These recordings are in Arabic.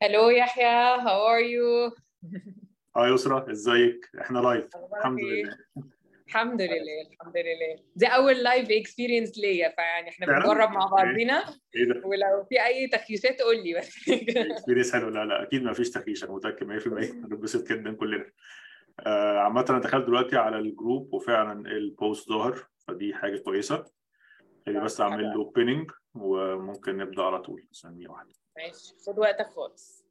هلو يحيى، how are you؟ يسرا ازيك؟ احنا لايف الحمد لله. الحمد لله الحمد لله. دي اول لايف اكسبيرينس ليا، فيعني احنا فعلا؟ بنجرب مع بعضينا. ايه ده؟ ولو في اي تخييشات قول لي بس. اكسبيرينس حلو. لا اكيد ما فيش تخيش، انا متاكد 100% هنتبسط جدا كلنا. عامه انا دخلت دلوقتي على الجروب وفعلا البوست ظهر، فدي حاجه كويسه. خليني بس اعمل له اوبننج وممكن نبدا على طول. ثانيه واحده. ماشي، خد وقتك خالص.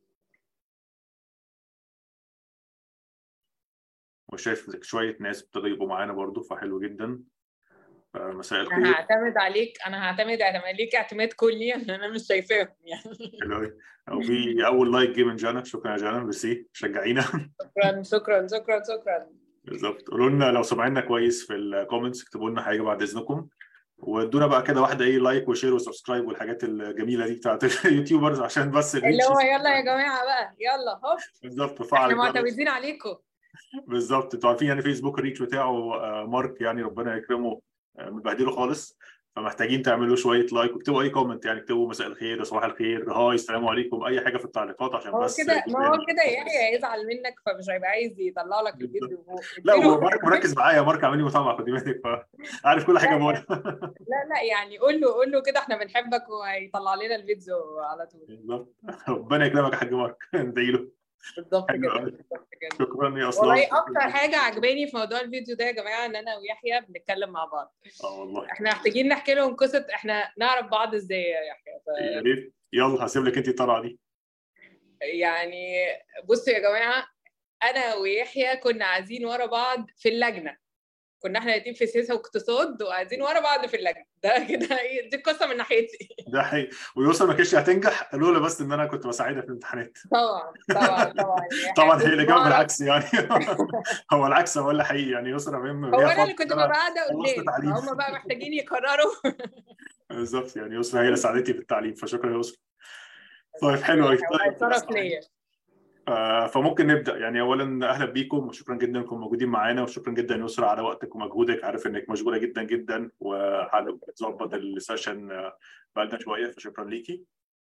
وشايف شويه ناس ابتدوا يبقوا معانا برضو، فحلو جدا. مساء انا الخير. هعتمد عليك، انا هعتمد عليك اعتماد كلي، انا مش شايفاهم يعني. حلو قوي. او في اول لايك جه من جانا، شكرا يا جانا، ميرسي، شجعينا. شكرا شكرا شكرا شكرا. بالظبط. قولوا لنا لو سمعنا كويس في الكومنتس، اكتبوا لنا حاجه بعد اذنكم، وادونا بقى كده واحده ايه لايك وشير وسبسكرايب والحاجات الجميله دي بتاعت اليوتيوبرز عشان بس اللي الريتش. هو يلا يا جماعه بقى، يلا هوب. بالظبط. وفعل احنا الجرس. معتمدين عليكم. بالظبط. انتوا عارفين يعني فيسبوك الريتش بتاعه مارك، يعني ربنا يكرمه، مبهدله خالص. فمحتاجين تعملوا شويه لايك واكتبوا اي كومنت، يعني اكتبوا مساء الخير، صباح الخير، هاي، السلام عليكم، اي حاجه في التعليقات عشان هو بس كده، ما يبان. هو كده يحيى هيزعل منك، فمش هيبقى عايز يطلع لك بالظبط. الفيديو فوق. لا، اديله. ومارك مركز معايا، مارك عامل لي متابعه، خدي بالك، فعارف كل حاجه لا بقولها. لا لا، يعني قول له كده احنا بنحبك وهيطلع لنا الفيديو على طول. بالظبط. ربنا يكرمك يا حاج مارك. ادعي له. بالظبط حلو كده قوي. بالظبط كده. شكرا يا والله اصلان. اكتر حاجه عجباني في موضوع الفيديو ده يا جماعه ان انا ويحيى بنتكلم مع بعض. والله احنا محتاجين نحكي لهم قصه احنا نعرف بعض ازاي يا يحيى. يا ريت. يلا هسيب لك انت الطلعه دي. يعني بصوا يا جماعه، انا ويحيى كنا قاعدين ورا بعض في اللجنه. كنا احنا الاتنين في سياسه واقتصاد وقاعدين ورا بعض في اللجنه. ده كده ايه، دي القصه من ناحيتي. ده حقيقي. ويوصل ما كانتش هتنجح لولا بس ان انا كنت بساعدها في الامتحانات. طبعا طبعا طبعا. طبعا هي كنت الاجابه بعرف. بالعكس يعني. هو العكس ولا حقيقي يعني. يسرا مهم هو هي انا اللي فضل كنت ان ببقى انا قاعده خلصت قدام، تعليم. فهم بقى محتاجين يقرروا. بالظبط. يعني يسرا هي اللي ساعدتني في التعليم، فشكرا يا يسرا. طيب حلو قوي. طيب شرف ليا. فممكن نبدا. يعني اولا اهلا بيكم وشكرا جدا انكم موجودين معانا، وشكرا جدا يسرا على وقتك ومجهودك. عارف انك مشغوله جدا جدا وهتظبط السيشن بقالنا شويه، فشكرا ليكي.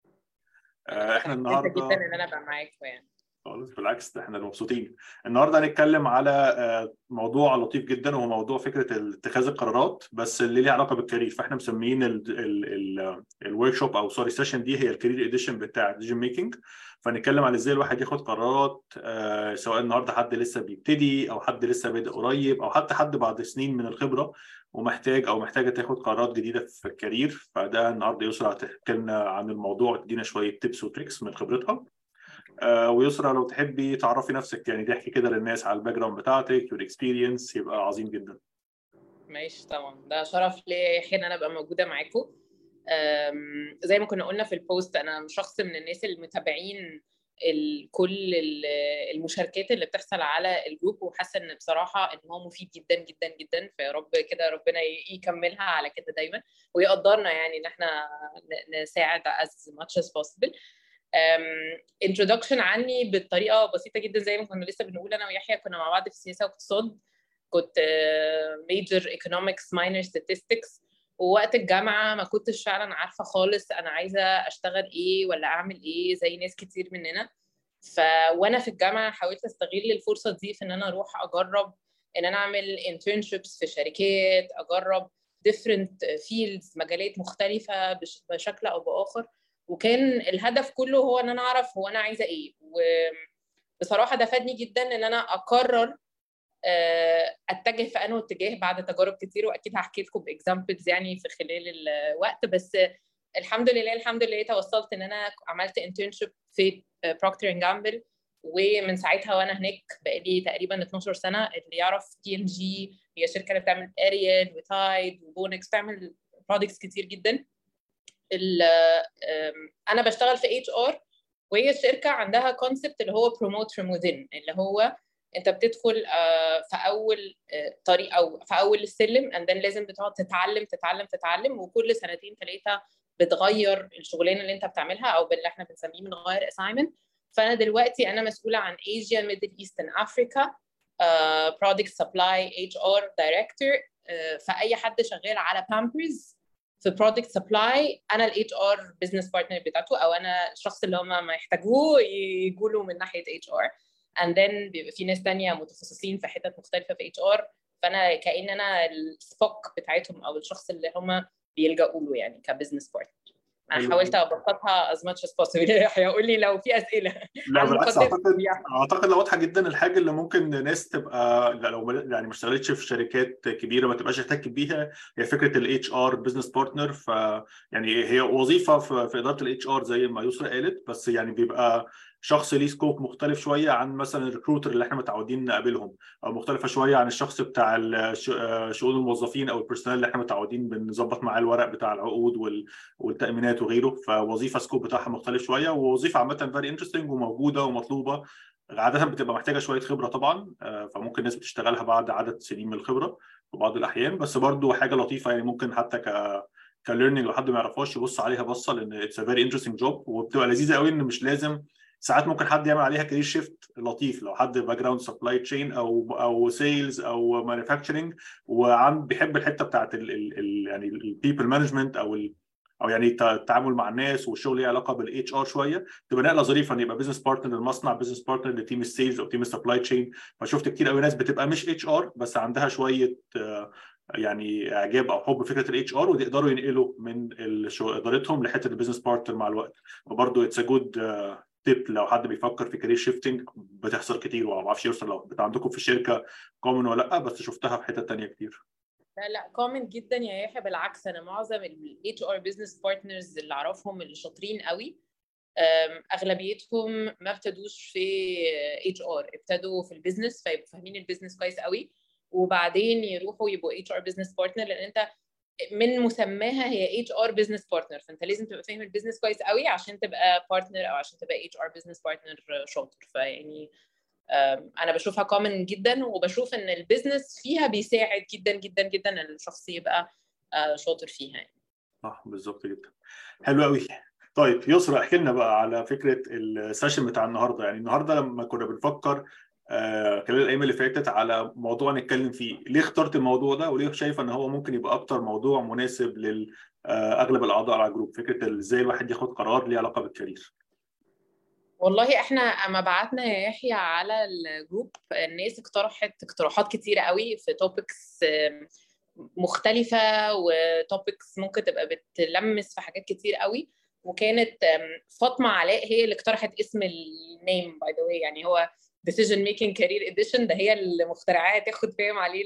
احنا مبسوطه جدا النهارده ان انا ابقى معاكم يعني. خالص بالعكس، ده احنا اللي مبسوطين. النهارده هنتكلم على موضوع لطيف جدا، وهو موضوع فكره اتخاذ القرارات بس اللي ليها علاقه بالكارير. فاحنا مسميين الورك شوب او سوري سيشن دي هي الكارير اديشن بتاع ديسيجن ميكنج. فنتكلم على ازاي الواحد ياخد قرارات، سواء النهارده حد لسه بيبتدي او حد لسه بادئ قريب او حتى حد بعد سنين من الخبره ومحتاج او محتاجه تاخد قرارات جديده في الكارير. فده النهارده يسرا هتحكي لنا عن الموضوع وتدينا شويه تيبس وتريكس من خبرتها. ويسرا لو تحبي تعرفي نفسك، يعني تحكي كده للناس على الباك جراوند بتاعتك والاكسبيرينس، يبقى عظيم جدا. ماشي طبعا، ده شرف ليا يا حين انا ابقى موجوده معاكم. زي ما كنا قلنا في البوست، انا شخص من الناس المتابعين كل المشاركات اللي بتحصل على الجروب، وحاسه ان بصراحه ان هو مفيد جدا جدا جدا. فيا رب كده ربنا يكملها على كده دايما ويقدرنا، يعني ان احنا نساعد as much as possible. introduction عني بطريقه بسيطه جدا. زي ما كنا لسه بنقول، انا ويحيى كنا مع بعض في سياسه واقتصاد. كنت major economics minor statistics. ووقت الجامعه ما كنتش فعلا عارفه خالص انا عايزه اشتغل ايه ولا اعمل ايه زي ناس كتير مننا. وانا في الجامعه حاولت استغل الفرصه دي في ان انا اروح اجرب ان انا اعمل internships في شركات، اجرب different fields، مجالات مختلفه بشكل او باخر. وكان الهدف كله هو ان انا اعرف هو انا عايزه ايه. وبصراحه ده فادني جدا ان انا اقرر اتجه في انه اتجاه بعد تجارب كتير، واكيد هحكي لكم باكزامبلز يعني في خلال الوقت. بس الحمد لله الحمد لله توصلت ان انا عملت انترنشيب في بروكتر اند جامبل، ومن ساعتها وانا هناك بقالي تقريبا 12 سنه. اللي يعرف TNG هي شركه اللي بتعمل اريال وتايد وبونكس، بتعمل برودكتس كتير جدا. انا بشتغل في HR، وهي الشركه عندها كونسبت اللي هو promote from within، اللي هو انت بتدخل في اول طريق او في اول السلم، and then لازم بتقعد تتعلم تتعلم تتعلم، وكل سنتين ثلاثه بتغير الشغلانه اللي انت بتعملها او باللي احنا بنسميه بنغير assignment. فانا دلوقتي انا مسؤوله عن Asia Middle East and Africa Product Supply HR Director. فاي حد شغال على بامبرز في برودكت سبلاي انا الاتش ار بزنس بارتنر بتاعته، او انا الشخص اللي هم ما يحتاجوه يجوا له من ناحيه اتش ار. and then بيبقى في ناس تانية متخصصين في حتت مختلفه في اتش ار، فانا كأن انا السبوك بتاعتهم او الشخص اللي هم بيلجأوا له يعني كبزنس بارتنر. انا حاولت ابسطها as much as possible. هيقول لي لو في اسئله. لا بالعكس، اعتقد واضحه جدا. الحاجه اللي ممكن ناس تبقى لو يعني ما اشتغلتش في شركات كبيره ما تبقاش احتكت بيها، هي فكره الاتش ار بزنس بارتنر. ف يعني هي وظيفه في اداره الاتش ار زي ما يسرا قالت، بس يعني بيبقى شخص ليه سكوب مختلف شويه عن مثلا الريكروتر اللي احنا متعودين نقابلهم، او مختلفه شويه عن الشخص بتاع شؤون الموظفين او البيرسونال اللي احنا متعودين بنظبط معاه الورق بتاع العقود والتامينات وغيره. فوظيفه سكوب بتاعها مختلف شويه، ووظيفه عامه فيري انترستنج وموجوده ومطلوبه. عاده بتبقى محتاجه شويه خبره طبعا، فممكن الناس بتشتغلها بعد عدد سنين من الخبره في بعض الاحيان. بس برضو حاجه لطيفه يعني، ممكن حتى كليرنينج لو حد ما يعرفهاش يبص عليها بصه، لان اتس ا فيري انترستنج جوب، وبتبقى لذيذه قوي. ان مش لازم ساعات ممكن حد يعمل عليها كارير شيفت لطيف، لو حد باك جراوند سبلاي تشين او سيلز او مانيفاكتشرنج بيحب الحته بتاعت يعني البيبل مانجمنت او يعني التعامل مع الناس والشغل ليه علاقه بالاتش ار شويه، تبقى نقله ظريفه ان يبقى بزنس بارتنر للمصنع، بزنس بارتنر لتيم السيلز او تيم السبلاي تشين. فشفت كتير قوي ناس بتبقى مش اتش ار بس عندها شويه يعني اعجاب او حب فكره الاتش ار، ويقدروا ينقلوا من ادارتهم لحته البزنس بارتنر مع الوقت. فبرضه اتس ا جود تيب لو حد بيفكر في كارير شيفتنج. بتحصل كتير، وما اعرفش يوصل لو عندكم في الشركه كومن ولا لا، بس شفتها في حته ثانيه كتير. لا كومن جدا يا يحيى. بالعكس انا معظم الاتش ار بزنس بارتنرز اللي اعرفهم اللي شاطرين قوي اغلبيتهم ما ابتدوش في اتش ار، ابتدوا في البيزنس فيبقوا فاهمين البيزنس كويس قوي، وبعدين يروحوا يبقوا اتش ار بزنس بارتنر. لان انت من مسماها هي اتش ار بزنس بارتنر، فانت لازم تبقى فاهم البيزنس كويس قوي عشان تبقى بارتنر او عشان تبقى اتش ار بزنس بارتنر شاطر. فيعني انا بشوفها كومن جدا، وبشوف ان البيزنس فيها بيساعد جدا جدا جدا ان الشخص يبقى شاطر فيها يعني. صح بالظبط جدا. حلو قوي. طيب يسرا، احكي لنا بقى على فكره السيشن بتاع النهارده. يعني النهارده لما كنا بنفكر خلال الايام اللي فاتت على موضوع نتكلم فيه، ليه اخترت الموضوع ده وليه شايفه ان هو ممكن يبقى اكتر موضوع مناسب لاغلب الاعضاء على الجروب؟ فكره ازاي الواحد ياخد قرار ليه علاقه بالكارير. والله احنا اما بعتنا يا يحيى على الجروب الناس اقترحت اقتراحات كتيره قوي في توبكس مختلفه، وتوبكس ممكن تبقى بتلمس في حاجات كتير قوي. وكانت فاطمه علاء هي اللي اقترحت اسم النيم باي ذا واي، يعني هو Decision Making Career Edition. ده هي المخترعات تاخد فاهم عليه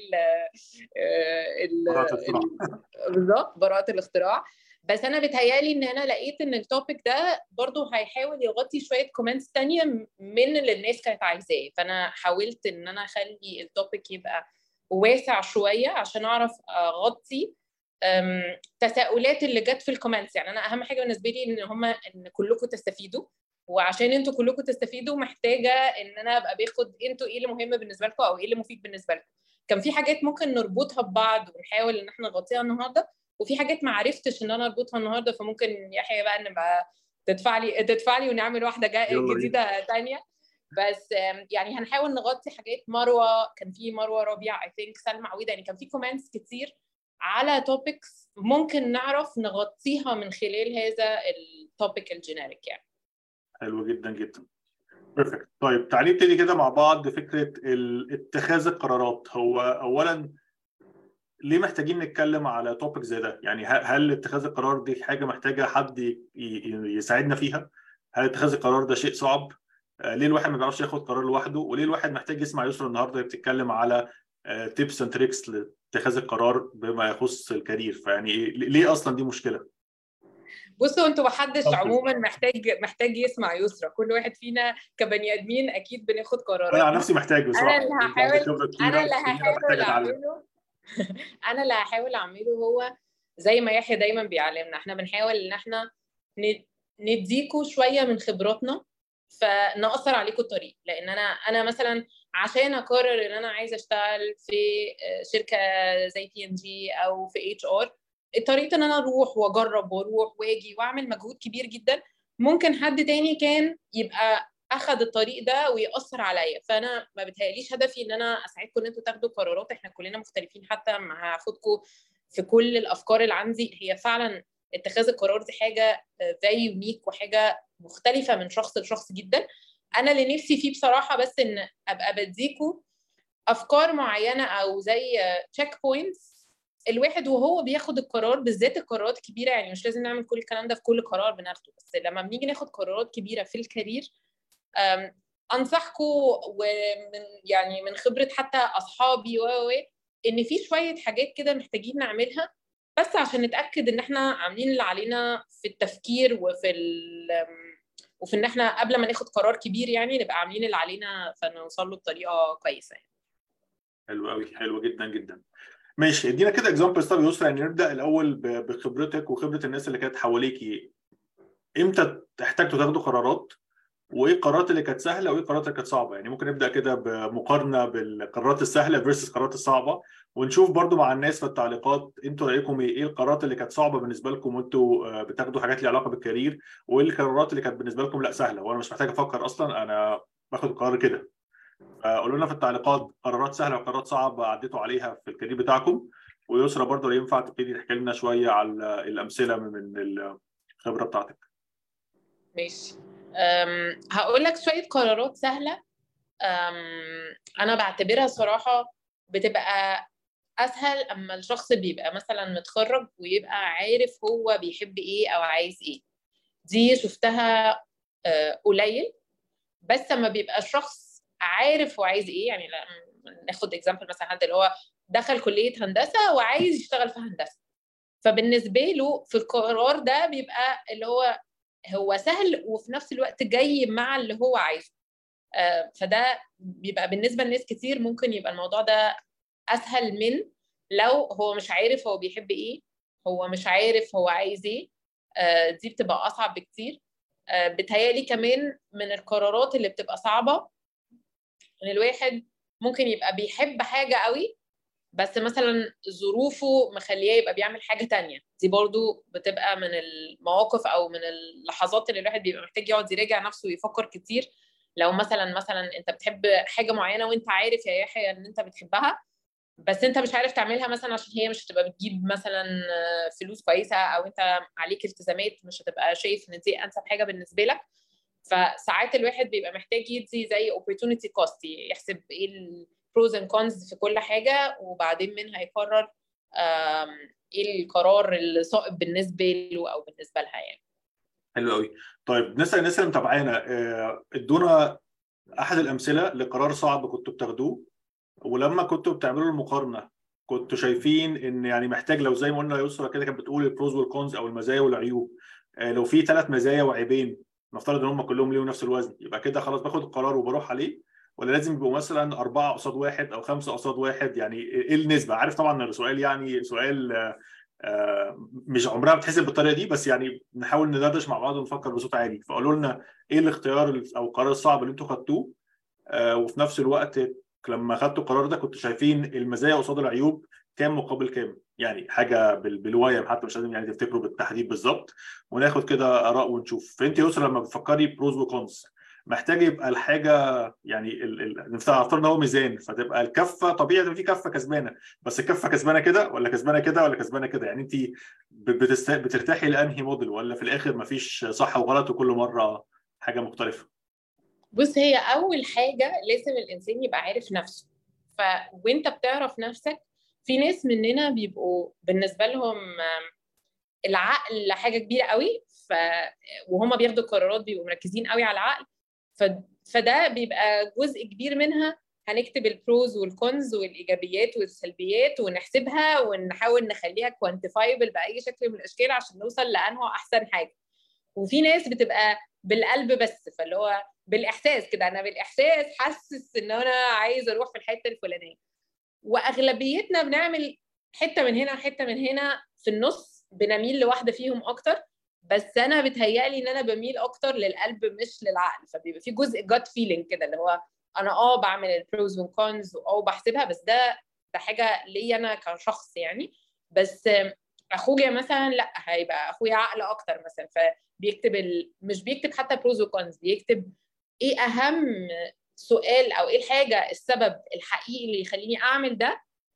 بالظبط براءة الاختراع. بس انا بتهيالي ان انا لقيت ان التوبيك ده برضو هيحاول يغطي شويه كومنتس تانية من اللي الناس كانت عايزاه، فانا حاولت ان انا اخلي التوبيك يبقى واسع شويه عشان اعرف اغطي تساؤلات اللي جت في الكومنتس. يعني انا اهم حاجه بالنسبه لي ان كلكم تستفيدوا، وعشان انتوا كلكم تستفيدوا محتاجه ان انا ابقى باخد انتوا ايه اللي مهم بالنسبه لكم او ايه اللي مفيد بالنسبه لكم. كان في حاجات ممكن نربطها ببعض ونحاول ان احنا نغطيها النهارده، وفي حاجات ما عرفتش ان انا اربطها النهارده، فممكن يحيى بقى نبقى تدفع لي ونعمل واحده جديده ثانيه. بس يعني هنحاول نغطي حاجات. كان في مروه ربيع اي ثينك، سلمى عويده، يعني كان في كومنتس كتير على توبكس ممكن نعرف نغطيها من خلال هذا التوبيك الجينيريك يعني. حلو جدا جدا. بيرفكت. طيب تعالي نبتدي كده مع بعض فكره اتخاذ القرارات. هو اولا ليه محتاجين نتكلم على توبيك زي ده؟ يعني هل اتخاذ القرار دي حاجه محتاجه حد يساعدنا فيها؟ هل اتخاذ القرار ده شيء صعب؟ ليه الواحد ما بيعرفش ياخد قرار لوحده؟ وليه الواحد محتاج يسمع يسرا النهارده بتتكلم على تيبس اند تريكس لاتخاذ القرار بما يخص الكارير؟ فيعني ليه اصلا دي مشكله؟ بصوا انتوا محدش عموما محتاج يسمع يسرا. كل واحد فينا كبني ادمين اكيد بناخد قرارات. انا عن نفسي محتاج بصراحه. انا اللي هحاول اعمله هو زي ما يحيى دايما بيعلمنا، احنا بنحاول ان احنا نديكوا شويه من خبراتنا فنأثر عليكم الطريق. لان انا مثلا عشان اقرر ان انا عايزه اشتغل في شركه زي P&G او في HR، اضطريت ان انا اروح واجرب واروح واجي واعمل مجهود كبير جدا. ممكن حد تاني كان يبقى اخذ الطريق ده ويأثر عليا. فانا ما بتهيأليش هدفي ان انا اساعدكم ان انتوا تاخدوا قرارات، احنا كلنا مختلفين. حتى ما هاخدكم في كل الافكار اللي عندي. هي فعلا اتخاذ القرار دي حاجه very يونيك وحاجه مختلفه من شخص لشخص جدا. انا اللي نفسي فيه بصراحه بس ان ابقى بديكوا افكار معينه او زي تشيك بوينتس الواحد وهو بياخد القرار، بالذات القرارات الكبيره. يعني مش لازم نعمل كل الكلام ده في كل قرار بناخده، بس لما بنيجي ناخد قرارات كبيره في الكارير انصحكم ومن يعني من خبره حتى اصحابي ان في شويه حاجات كده محتاجين نعملها بس عشان نتاكد ان احنا عاملين اللي علينا في التفكير وفي ان احنا قبل ما ناخد قرار كبير يعني نبقى عاملين اللي علينا فنوصل له بطريقه كويسه يعني. حلو قوي، حلو جدا جدا. ماشي، ادينا كده اكزامبلز. طب يسرا، يعني نبدا الاول بخبرتك وخبره الناس اللي كانت حواليكي. امتى احتاجتوا تاخدوا قرارات، وايه القرارات اللي كانت سهله وايه القرارات اللي كانت صعبه؟ يعني ممكن نبدا كده بمقارنه بالقرارات السهله فيرسس القرارات الصعبه، ونشوف برضو مع الناس في التعليقات انتوا رايكم ايه القرارات اللي كانت صعبه بالنسبه لكم وانتوا بتاخدوا حاجات ليها علاقه بالكارير، وايه القرارات اللي كانت بالنسبه لكم لا سهله وانا مش محتاج افكر اصلا، انا باخد القرار كده. قولوا لنا في التعليقات قرارات سهله وقرارات صعبه عديتوا عليها في الكارير بتاعكم. ويسرا برضو لو ينفع تبتدي تحكي لنا شويه على الامثله من الخبره بتاعتك. ماشي. هقول لك شويه قرارات سهله انا بعتبرها صراحه بتبقى اسهل اما الشخص بيبقى مثلا متخرج ويبقى عارف هو بيحب ايه او عايز ايه. دي شفتها قليل، بس اما بيبقى الشخص عارف هو عايز ايه. يعني ناخد اكزامبل مثلا حد اللي هو دخل كلية هندسة وعايز يشتغل في هندسة، فبالنسبة له في القرار ده بيبقى اللي هو سهل وفي نفس الوقت جاي مع اللي هو عايزه. فده بيبقى بالنسبة لناس كتير ممكن يبقى الموضوع ده أسهل من لو هو مش عارف هو بيحب إيه، هو مش عارف هو عايز إيه. دي بتبقى أصعب بكتير. بتهيألي كمان من القرارات اللي بتبقى صعبة إن الواحد ممكن يبقى بيحب حاجة قوي بس مثلا ظروفه مخليه يبقى بيعمل حاجة تانية. دي برضو بتبقى من المواقف أو من اللحظات اللي الواحد بيبقى محتاج يقعد يراجع نفسه ويفكر كتير. لو مثلا انت بتحب حاجة معينة وانت عارف يا يحيى ان انت بتحبها بس انت مش عارف تعملها مثلا عشان هي مش هتبقى بتجيب مثلا فلوس كويسة او انت عليك التزامات مش هتبقى شايف ان دي انسب حاجة بالنسبة لك. فساعات الواحد بيبقى محتاج يدي زي opportunity cost، يحسب ايه البروز اند كونز في كل حاجه وبعدين منها يقرر ايه القرار الصائب بالنسبه له او بالنسبه لها يعني. حلو قوي. طيب نسأل الناس اللي متابعانا، ادونا احد الامثله لقرار صعب كنتوا بتاخدوه، ولما كنتوا بتعملوا المقارنه كنتوا شايفين ان يعني محتاج، لو زي ما قلنا يسرا كده كانت بتقول البروز والكونز او المزايا والعيوب، لو في 3 مزايا وعيبين نفترض ان هم كلهم ليهم نفس الوزن، يبقى كده خلاص باخد القرار وبروح عليه، ولا لازم يبقوا مثلا 4 قصاد 1 أو 5 قصاد 1؟ يعني ايه النسبه؟ عارف طبعا السؤال يعني سؤال مش عمرها بتحسب بالطريقه دي، بس يعني نحاول ندردش مع بعض ونفكر بصوت عالي. فقولوا لنا ايه الاختيار او القرار الصعب اللي انتوا خدتوه، وفي نفس الوقت لما خدتوا القرار ده كنتوا شايفين المزايا قصاد العيوب كام مقابل كام؟ يعني حاجه بالوايم حتى، مش لازم يعني تفتكروا بالتحديد بالظبط، وناخد كده اراء ونشوف. فانت يا يسرا لما بتفكري بروز وكونز محتاج يبقى الحاجه يعني نفترض ان هو ميزان، فتبقى الكفه طبيعي تبقى في كفه كسبانه، بس الكفه كسبانه كده ولا كسبانه كده ولا كسبانه كده؟ يعني انت بترتاحي لانهي موديل، ولا في الاخر مفيش صح وغلط وكل مره حاجه مختلفه؟ بص، هي اول حاجه لازم الانسان يبقى عارف نفسه. وانت بتعرف نفسك، في ناس مننا بيبقوا بالنسبه لهم العقل حاجه كبيره قوي، وهم بياخدوا القرارات بيبقوا مركزين قوي على العقل. فده بيبقى جزء كبير منها هنكتب البروز والكونز والايجابيات والسلبيات ونحسبها ونحاول نخليها كوانتيفايبل باي شكل من الاشكال عشان نوصل لانه احسن حاجه. وفي ناس بتبقى بالقلب بس، فاللي هو بالاحساس كده، انا بالاحساس حاسس ان انا عايز اروح في الحته الفلانيه. واغلبيتنا بنعمل حته من هنا وحته من هنا في النص، بنميل لواحده فيهم اكتر. بس انا بتهيألي ان انا بميل اكتر للقلب مش للعقل، فبيبقى في جزء جات فيلينج كده اللي هو انا بعمل البروز والكونز بحسبها، بس ده حاجه ليا انا كشخص يعني. بس اخويا مثلا لا، هيبقى اخويا عقل اكتر مثلا، فبيكتب مش بيكتب حتى بروز وكونز، بيكتب ايه اهم سؤال او ايه الحاجه السبب الحقيقي اللي يخليني اعمل ده،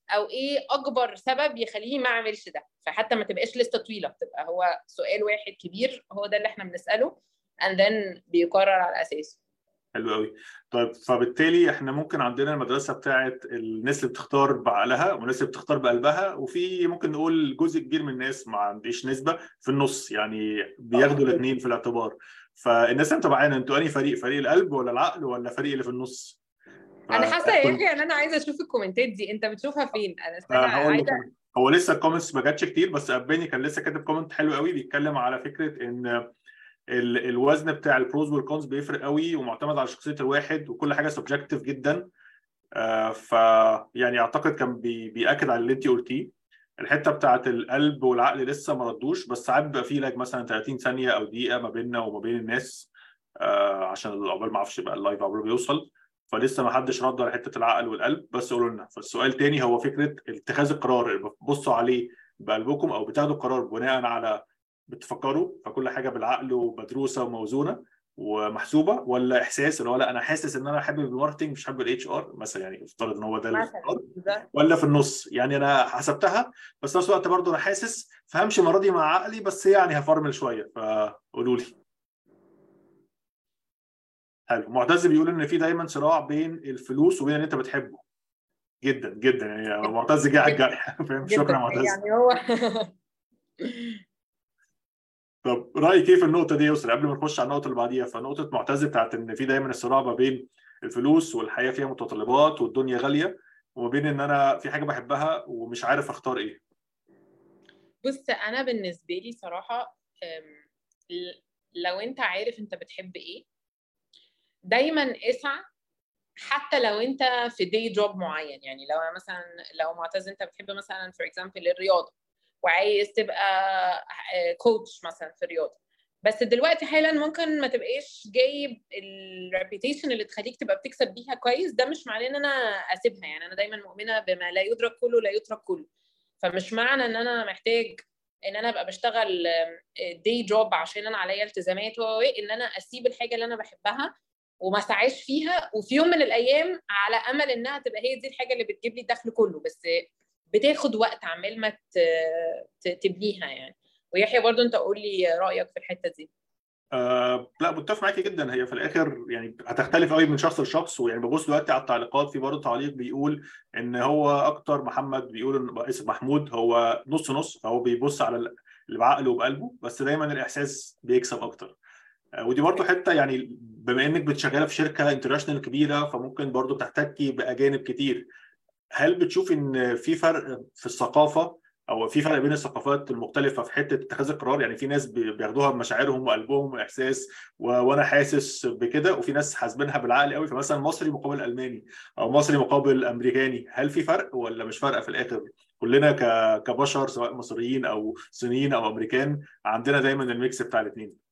او ايه اكبر سبب يخليني ما اعملش ده. فحتى ما تبقاش لسته طويله، بتبقى هو سؤال واحد كبير هو ده اللي احنا بنساله and then بيقرر على اساسه. حلو قوي. طيب فبالتالي احنا ممكن عندنا المدرسه بتاعت الناس اللي بتختار بعقلها والناس اللي بتختار بقلبها، وفي ممكن نقول جزء كبير من الناس ما عنديش نسبه في النص، يعني بياخدوا الاثنين في الاعتبار. فالناس اللي متابعانا انتوا انهي فريق؟ فريق القلب ولا العقل ولا فريق اللي في النص؟ انا حاسه يا يحيى ان انا عايزه اشوف الكومنتات دي، انت بتشوفها فين؟ انا استنى هقول لك. عايزه. هو لسه الكومنتس ما جاتش كتير، بس اباني كان لسه كاتب كومنت حلو قوي بيتكلم على فكره ان الوزن بتاع البروز والكونز بيفرق قوي ومعتمد على شخصيه الواحد وكل حاجه سبجكتيف جدا. ف يعني اعتقد كان بياكد على اللي انت قلتيه. الحته بتاعت القلب والعقل لسه ما ردوش، بس ساعات بيبقى في لاج مثلا 30 ثانيه او دقيقه ما بيننا وما بين الناس، عشان عقبال ما اعرفش بقى اللايف عقبال بيوصل. فلسه ما حدش رد على حته العقل والقلب، بس قولوا لنا. فالسؤال تاني هو فكره اتخاذ القرار اللي بتبصوا عليه بقلبكم او بتاخدوا القرار بناء على بتفكروا فكل حاجه بالعقل ومدروسه وموزونه ومحسوبه، ولا احساس اللي هو لا انا حاسس ان انا حابب الماركتنج مش حابب الاتش ار مثلا، يعني افترض ان هو ده الاختيار، مثلا ولا في النص يعني انا حسبتها بس في نفس الوقت برضه انا حاسس فهمشي المره دي مع عقلي بس يعني هفرمل شويه. فقولوا لي. حلو. معتز بيقول ان في دايما صراع بين الفلوس وبين اللي انت بتحبه. جدا جدا يعني معتز جه على الجرح. فاهم؟ شكرا جدا يا معتز. يعني هو طب رايك ايه في النقطه دي يا يسرا قبل ما نخش على النقطه اللي بعديها؟ فنقطه معتز بتاعت ان في دايما الصراع ما بين الفلوس والحياه فيها متطلبات والدنيا غاليه، وما بين ان انا في حاجه بحبها ومش عارف اختار ايه. بص انا بالنسبه لي صراحه، لو انت عارف انت بتحب ايه دايما اسعى، حتى لو انت في دي جوب معين. يعني لو مثلا لو معتز انت بتحب مثلا فور اكزامبل الرياضه وعايز تبقى كوتش مثلا في الرياضه، بس دلوقتي حالا ممكن ما تبقاش جايب الريبيتيشن اللي تخليك تبقى بتكسب بيها كويس. ده مش معناه ان انا اسيبها، يعني انا دايما مؤمنه بما لا يدرك كله لا يترك كله. فمش معنى ان انا محتاج ان انا ابقى بشتغل دي جوب عشان انا عليا التزامات ان انا اسيب الحاجه اللي انا بحبها وما سعاش فيها، وفي يوم من الايام على امل انها تبقى هي دي الحاجه اللي بتجيب لي الدخل كله، بس بتاخد وقت عمال ما تبنيها يعني. ويحيى برضو انت قول لي رايك في الحته دي. لا متفق معاكي جدا. هي في الاخر يعني هتختلف قوي من شخص لشخص، ويعني ببص دلوقتي على التعليقات في برضه تعليق بيقول ان هو اكتر محمد بيقول ان اسم محمود هو نص نص، فهو بيبص على اللي بعقله وبقلبه، بس دايما الاحساس بيكسب اكتر. ودي برضه حته يعني بما انك بتشغله في شركه انترناشونال كبيره فممكن برضه بتحتكي باجانب كتير. هل بتشوف ان في فرق في الثقافه او في فرق بين الثقافات المختلفه في حته اتخاذ القرار؟ يعني في ناس بياخدوها بمشاعرهم وقلبهم واحساس وانا حاسس بكده، وفي ناس حاسبينها بالعقل قوي، فمثلا مصري مقابل الماني او مصري مقابل امريكاني. هل في فرق ولا مش فارقه في الاخر؟ كلنا كبشر سواء مصريين او صينيين او امريكان عندنا دايما الميكس بتاع الاثنين.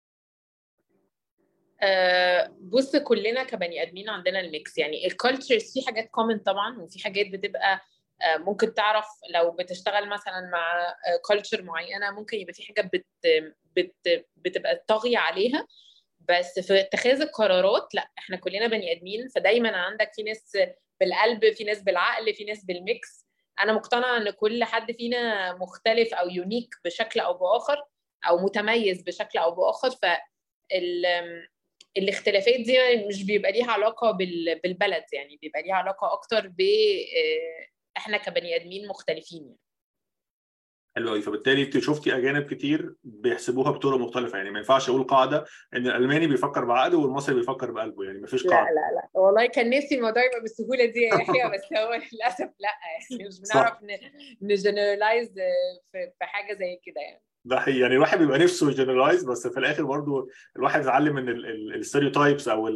بص كلنا كبني ادمين عندنا الميكس. يعني الكالتشرز في حاجات كومن طبعا، وفي حاجات بتبقى ممكن تعرف لو بتشتغل مثلا مع كالتشر معينه ممكن يبقى في حاجه بتبقى طاغيه عليها. بس في اتخاذ القرارات لا، احنا كلنا بني ادمين، فدايما عندك في ناس بالقلب في ناس بالعقل في ناس بالميكس. انا مقتنعه ان كل حد فينا مختلف او يونيك بشكل او باخر او متميز بشكل او باخر. ف الاختلافات دي مش بيبقى ليها علاقة بالبلد، يعني بيبقى ليها علاقة أكتر ب إحنا كبني آدمين مختلفين يعني. حلو قوي. فبالتالي انت شفتي اجانب كتير بيحسبوها بطرق مختلفه، يعني ما ينفعش اقول قاعده ان الالماني بيفكر بعقله والمصري بيفكر بقلبه، يعني ما فيش لا قاعده. لا لا والله كان نفسي الموضوع يبقى بالسهولة دي يا يحيى، بس هو للأسف لا، يعني مش صح. بنعرف نجنرالايز في حاجة زي كده يعني. ده حقيقي. يعني الواحد بيبقى نفسه جنرالايز بس في الاخر برضو الواحد يتعلم من الستيريوتايبس او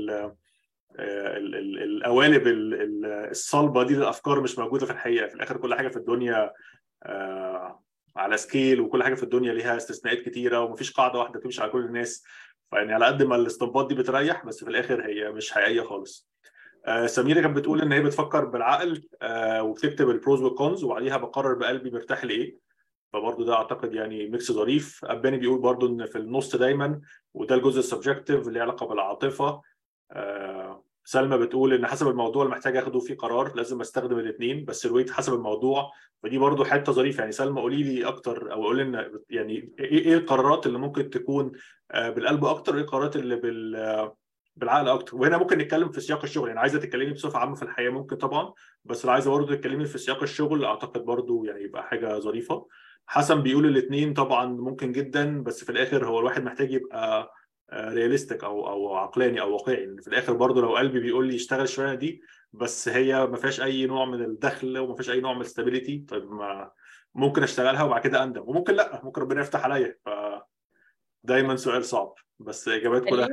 القوالب الصلبه دي للافكار مش موجوده في الحقيقه. في الاخر كل حاجه في الدنيا على سكيل، وكل حاجه في الدنيا ليها استثناءات كتيره ومفيش قاعده واحده تمشي على كل الناس. فيعني على قد ما الاستنباط دي بتريح بس في الاخر هي مش حقيقيه خالص. سميرة كانت بتقول ان هي بتفكر بالعقل وبتكتب البروز والكونز وبعديها بقرر بقلبي مرتاح لايه. فبرضه ده اعتقد يعني ميكس ظريف. اباني بيقول برضه ان في النص دايما، وده الجزء السبجكتيف اللي له علاقه بالعاطفه. سلمى بتقول ان حسب الموضوع اللي محتاج اخده فيه قرار لازم استخدم الاثنين، بس الويت حسب الموضوع. فدي برضو حته ظريفه. يعني سلمى قولي لي اكتر، او قولي لنا يعني ايه القرارات اللي ممكن تكون بالقلب اكتر، وايه القرارات اللي بالعقل اكتر. وهنا ممكن نتكلم في سياق الشغل، يعني عايزه تتكلمي بصفه عامه في الحياه ممكن طبعا، بس لو عايزه برضه تتكلمي في سياق الشغل اعتقد برضه يعني يبقى حاجه ظريفه. حسن بيقول الاثنين طبعا ممكن جدا، بس في الاخر هو الواحد محتاج يبقى رياليستيك او عقلاني او واقعي. يعني في الاخر برضه لو قلبي بيقول لي اشتغل الشغلانه دي بس هي ما فيهاش اي نوع من الدخل وما فيهاش اي نوع من الاستابيليتي، طيب ما ممكن اشتغلها وبعد كده اندم، وممكن لا، ممكن ربنا يفتح عليا. فدايما سؤال صعب، بس اجابات كلها.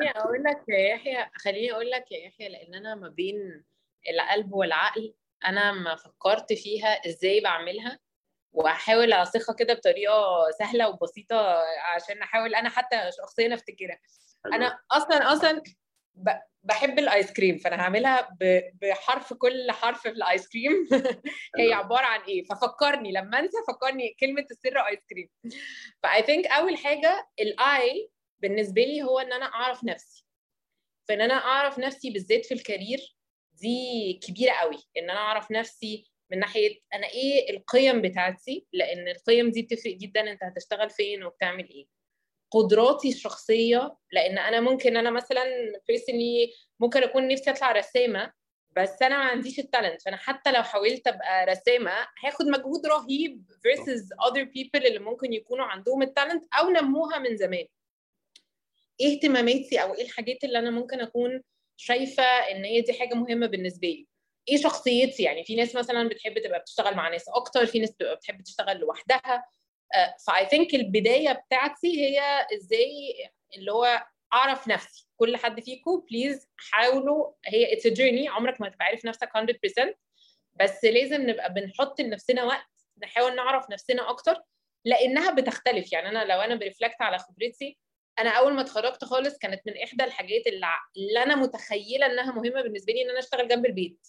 خليني اقول لك يا يحيى، لان انا ما بين القلب والعقل انا ما فكرت فيها ازاي بعملها، واحاول اصيغها كده بطريقه سهله وبسيطه عشان احاول انا حتى شخصيا افتكرها. انا اصلا بحب الايس كريم، فانا هعملها بحرف، كل حرف في الايس كريم هي عباره عن ايه، ففكرني لما انسى فكرني كلمه السر ايس كريم. فاي ثينك اول حاجه الاي بالنسبه لي هو ان انا اعرف نفسي، فان انا اعرف نفسي بالذات في الكارير دي كبيره قوي، ان انا اعرف نفسي من ناحيه انا ايه القيم بتاعتي، لان القيم دي بتفرق جدا انت هتشتغل فين وبتعمل ايه. قدراتي الشخصيه، لان انا ممكن انا مثلا بيرسونلي ممكن اكون نفسي اطلع رسامه، بس انا ما عنديش التالنت، فانا حتى لو حاولت ابقى رسامه هاخد مجهود رهيب versus other people اللي ممكن يكونوا عندهم التالنت او نموها من زمان. ايه اهتماماتي او ايه الحاجات اللي انا ممكن اكون شايفه ان هي دي حاجه مهمه بالنسبه لي. ايه شخصيتي، يعني في ناس مثلا بتحب تبقى بتشتغل مع ناس اكتر، في ناس بتحب تشتغل لوحدها. فاي ثينك البدايه بتاعتي هي ازاي اللي هو اعرف نفسي. كل حد فيكم بليز حاولوا، هي اتس جيرني، عمرك ما هتبقى عارف نفسك 100%، بس لازم نبقى بنحط لنفسنا وقت نحاول نعرف نفسنا اكتر، لانها بتختلف. يعني انا لو انا بريفلكت على خبرتي، انا اول ما اتخرجت خالص كانت من احدى الحاجات اللي انا متخيله انها مهمه بالنسبه لي ان انا اشتغل جنب البيت،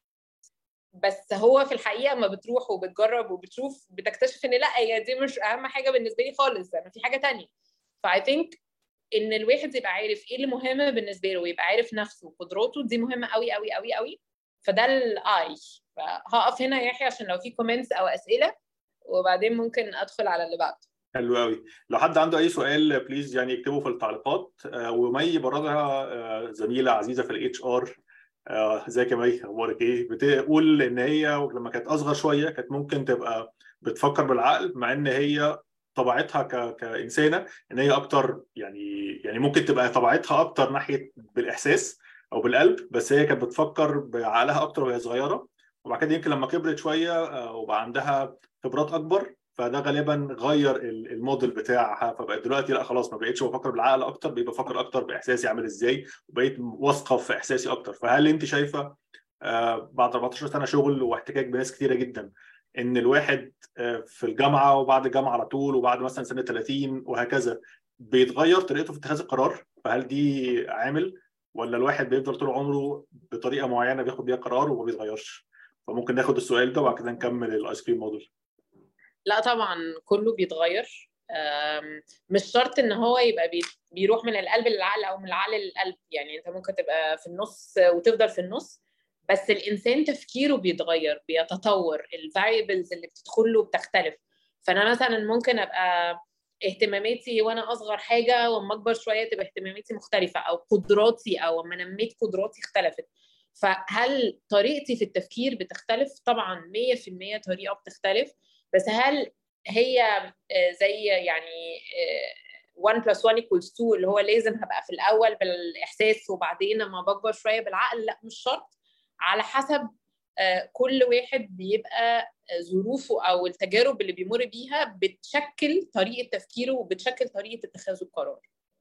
بس هو في الحقيقه اما بتروح وبتجرب وبتشوف بتكتشف ان لا، هي دي مش اهم حاجه بالنسبه لي خالص، انا في حاجه تانية. فاي ثينك ان الواحد يبقى عارف ايه اللي مهم بالنسبه له، ويبقى عارف نفسه وقدراته، دي مهمه قوي قوي قوي قوي. فده الاي. فهقف هنا يا يحيى عشان لو في كومنتس او اسئله، وبعدين ممكن ادخل على اللي بعده. حلو قوي. لو حد عنده اي سؤال بليز يعني يكتبه في التعليقات. ومي برضها زميله عزيزه في الاتش ار. ازيك يا مي، اخبارك ايه؟ بتقول ان هي لما كانت اصغر شويه كانت ممكن تبقى بتفكر بالعقل، مع ان هي طبيعتها كانسانه ان هي اكتر، يعني ممكن تبقى طبيعتها اكتر ناحيه بالاحساس او بالقلب، بس هي كانت بتفكر بعقلها اكتر وهي صغيره. وبعد كده يمكن لما كبرت شويه وبقى عندها خبرات اكبر، فده غالبا غير الموديل بتاعها، فبقت دلوقتي لا خلاص ما بقتش بفكر بالعقل اكتر، بقيت بفكر اكتر باحساسي عامل ازاي، وبقيت واثقه في احساسي اكتر. فهل انت شايفه بعد 14 سنه شغل واحتكاك بناس كتيره جدا ان الواحد في الجامعه وبعد الجامعه على طول وبعد مثلا سنه 30 وهكذا بيتغير طريقته في اتخاذ القرار؟ فهل دي عامل، ولا الواحد بيفضل طول عمره بطريقه معينه بياخد بيها قرار وما بيتغيرش؟ فممكن ناخد السؤال ده وبعد كده نكمل الايس كريم موديل. لا طبعا كله بيتغير، مش شرط ان هو يبقى بيروح من القلب للعقل او من العقل للقلب، يعني انت ممكن تبقى في النص وتفضل في النص. بس الانسان تفكيره بيتغير بيتطور، الفاريبلز اللي بتدخل له بتختلف. فانا مثلا ممكن ابقى اهتماماتي وانا اصغر حاجه، واما اكبر شويه تبقى اهتماماتي مختلفه، او قدراتي او اما نميت قدراتي اختلفت. فهل طريقتي في التفكير بتختلف؟ طبعا 100% طريقه بتختلف. بس هل هي زي يعني 1 + 1 = 2 اللي هو لازم هبقى في الاول بالاحساس وبعدين لما بكبر شويه بالعقل؟ لا مش شرط، على حسب كل واحد بيبقى ظروفه او التجارب اللي بيمر بيها بتشكل طريقه تفكيره وبتشكل طريقه اتخاذ القرار.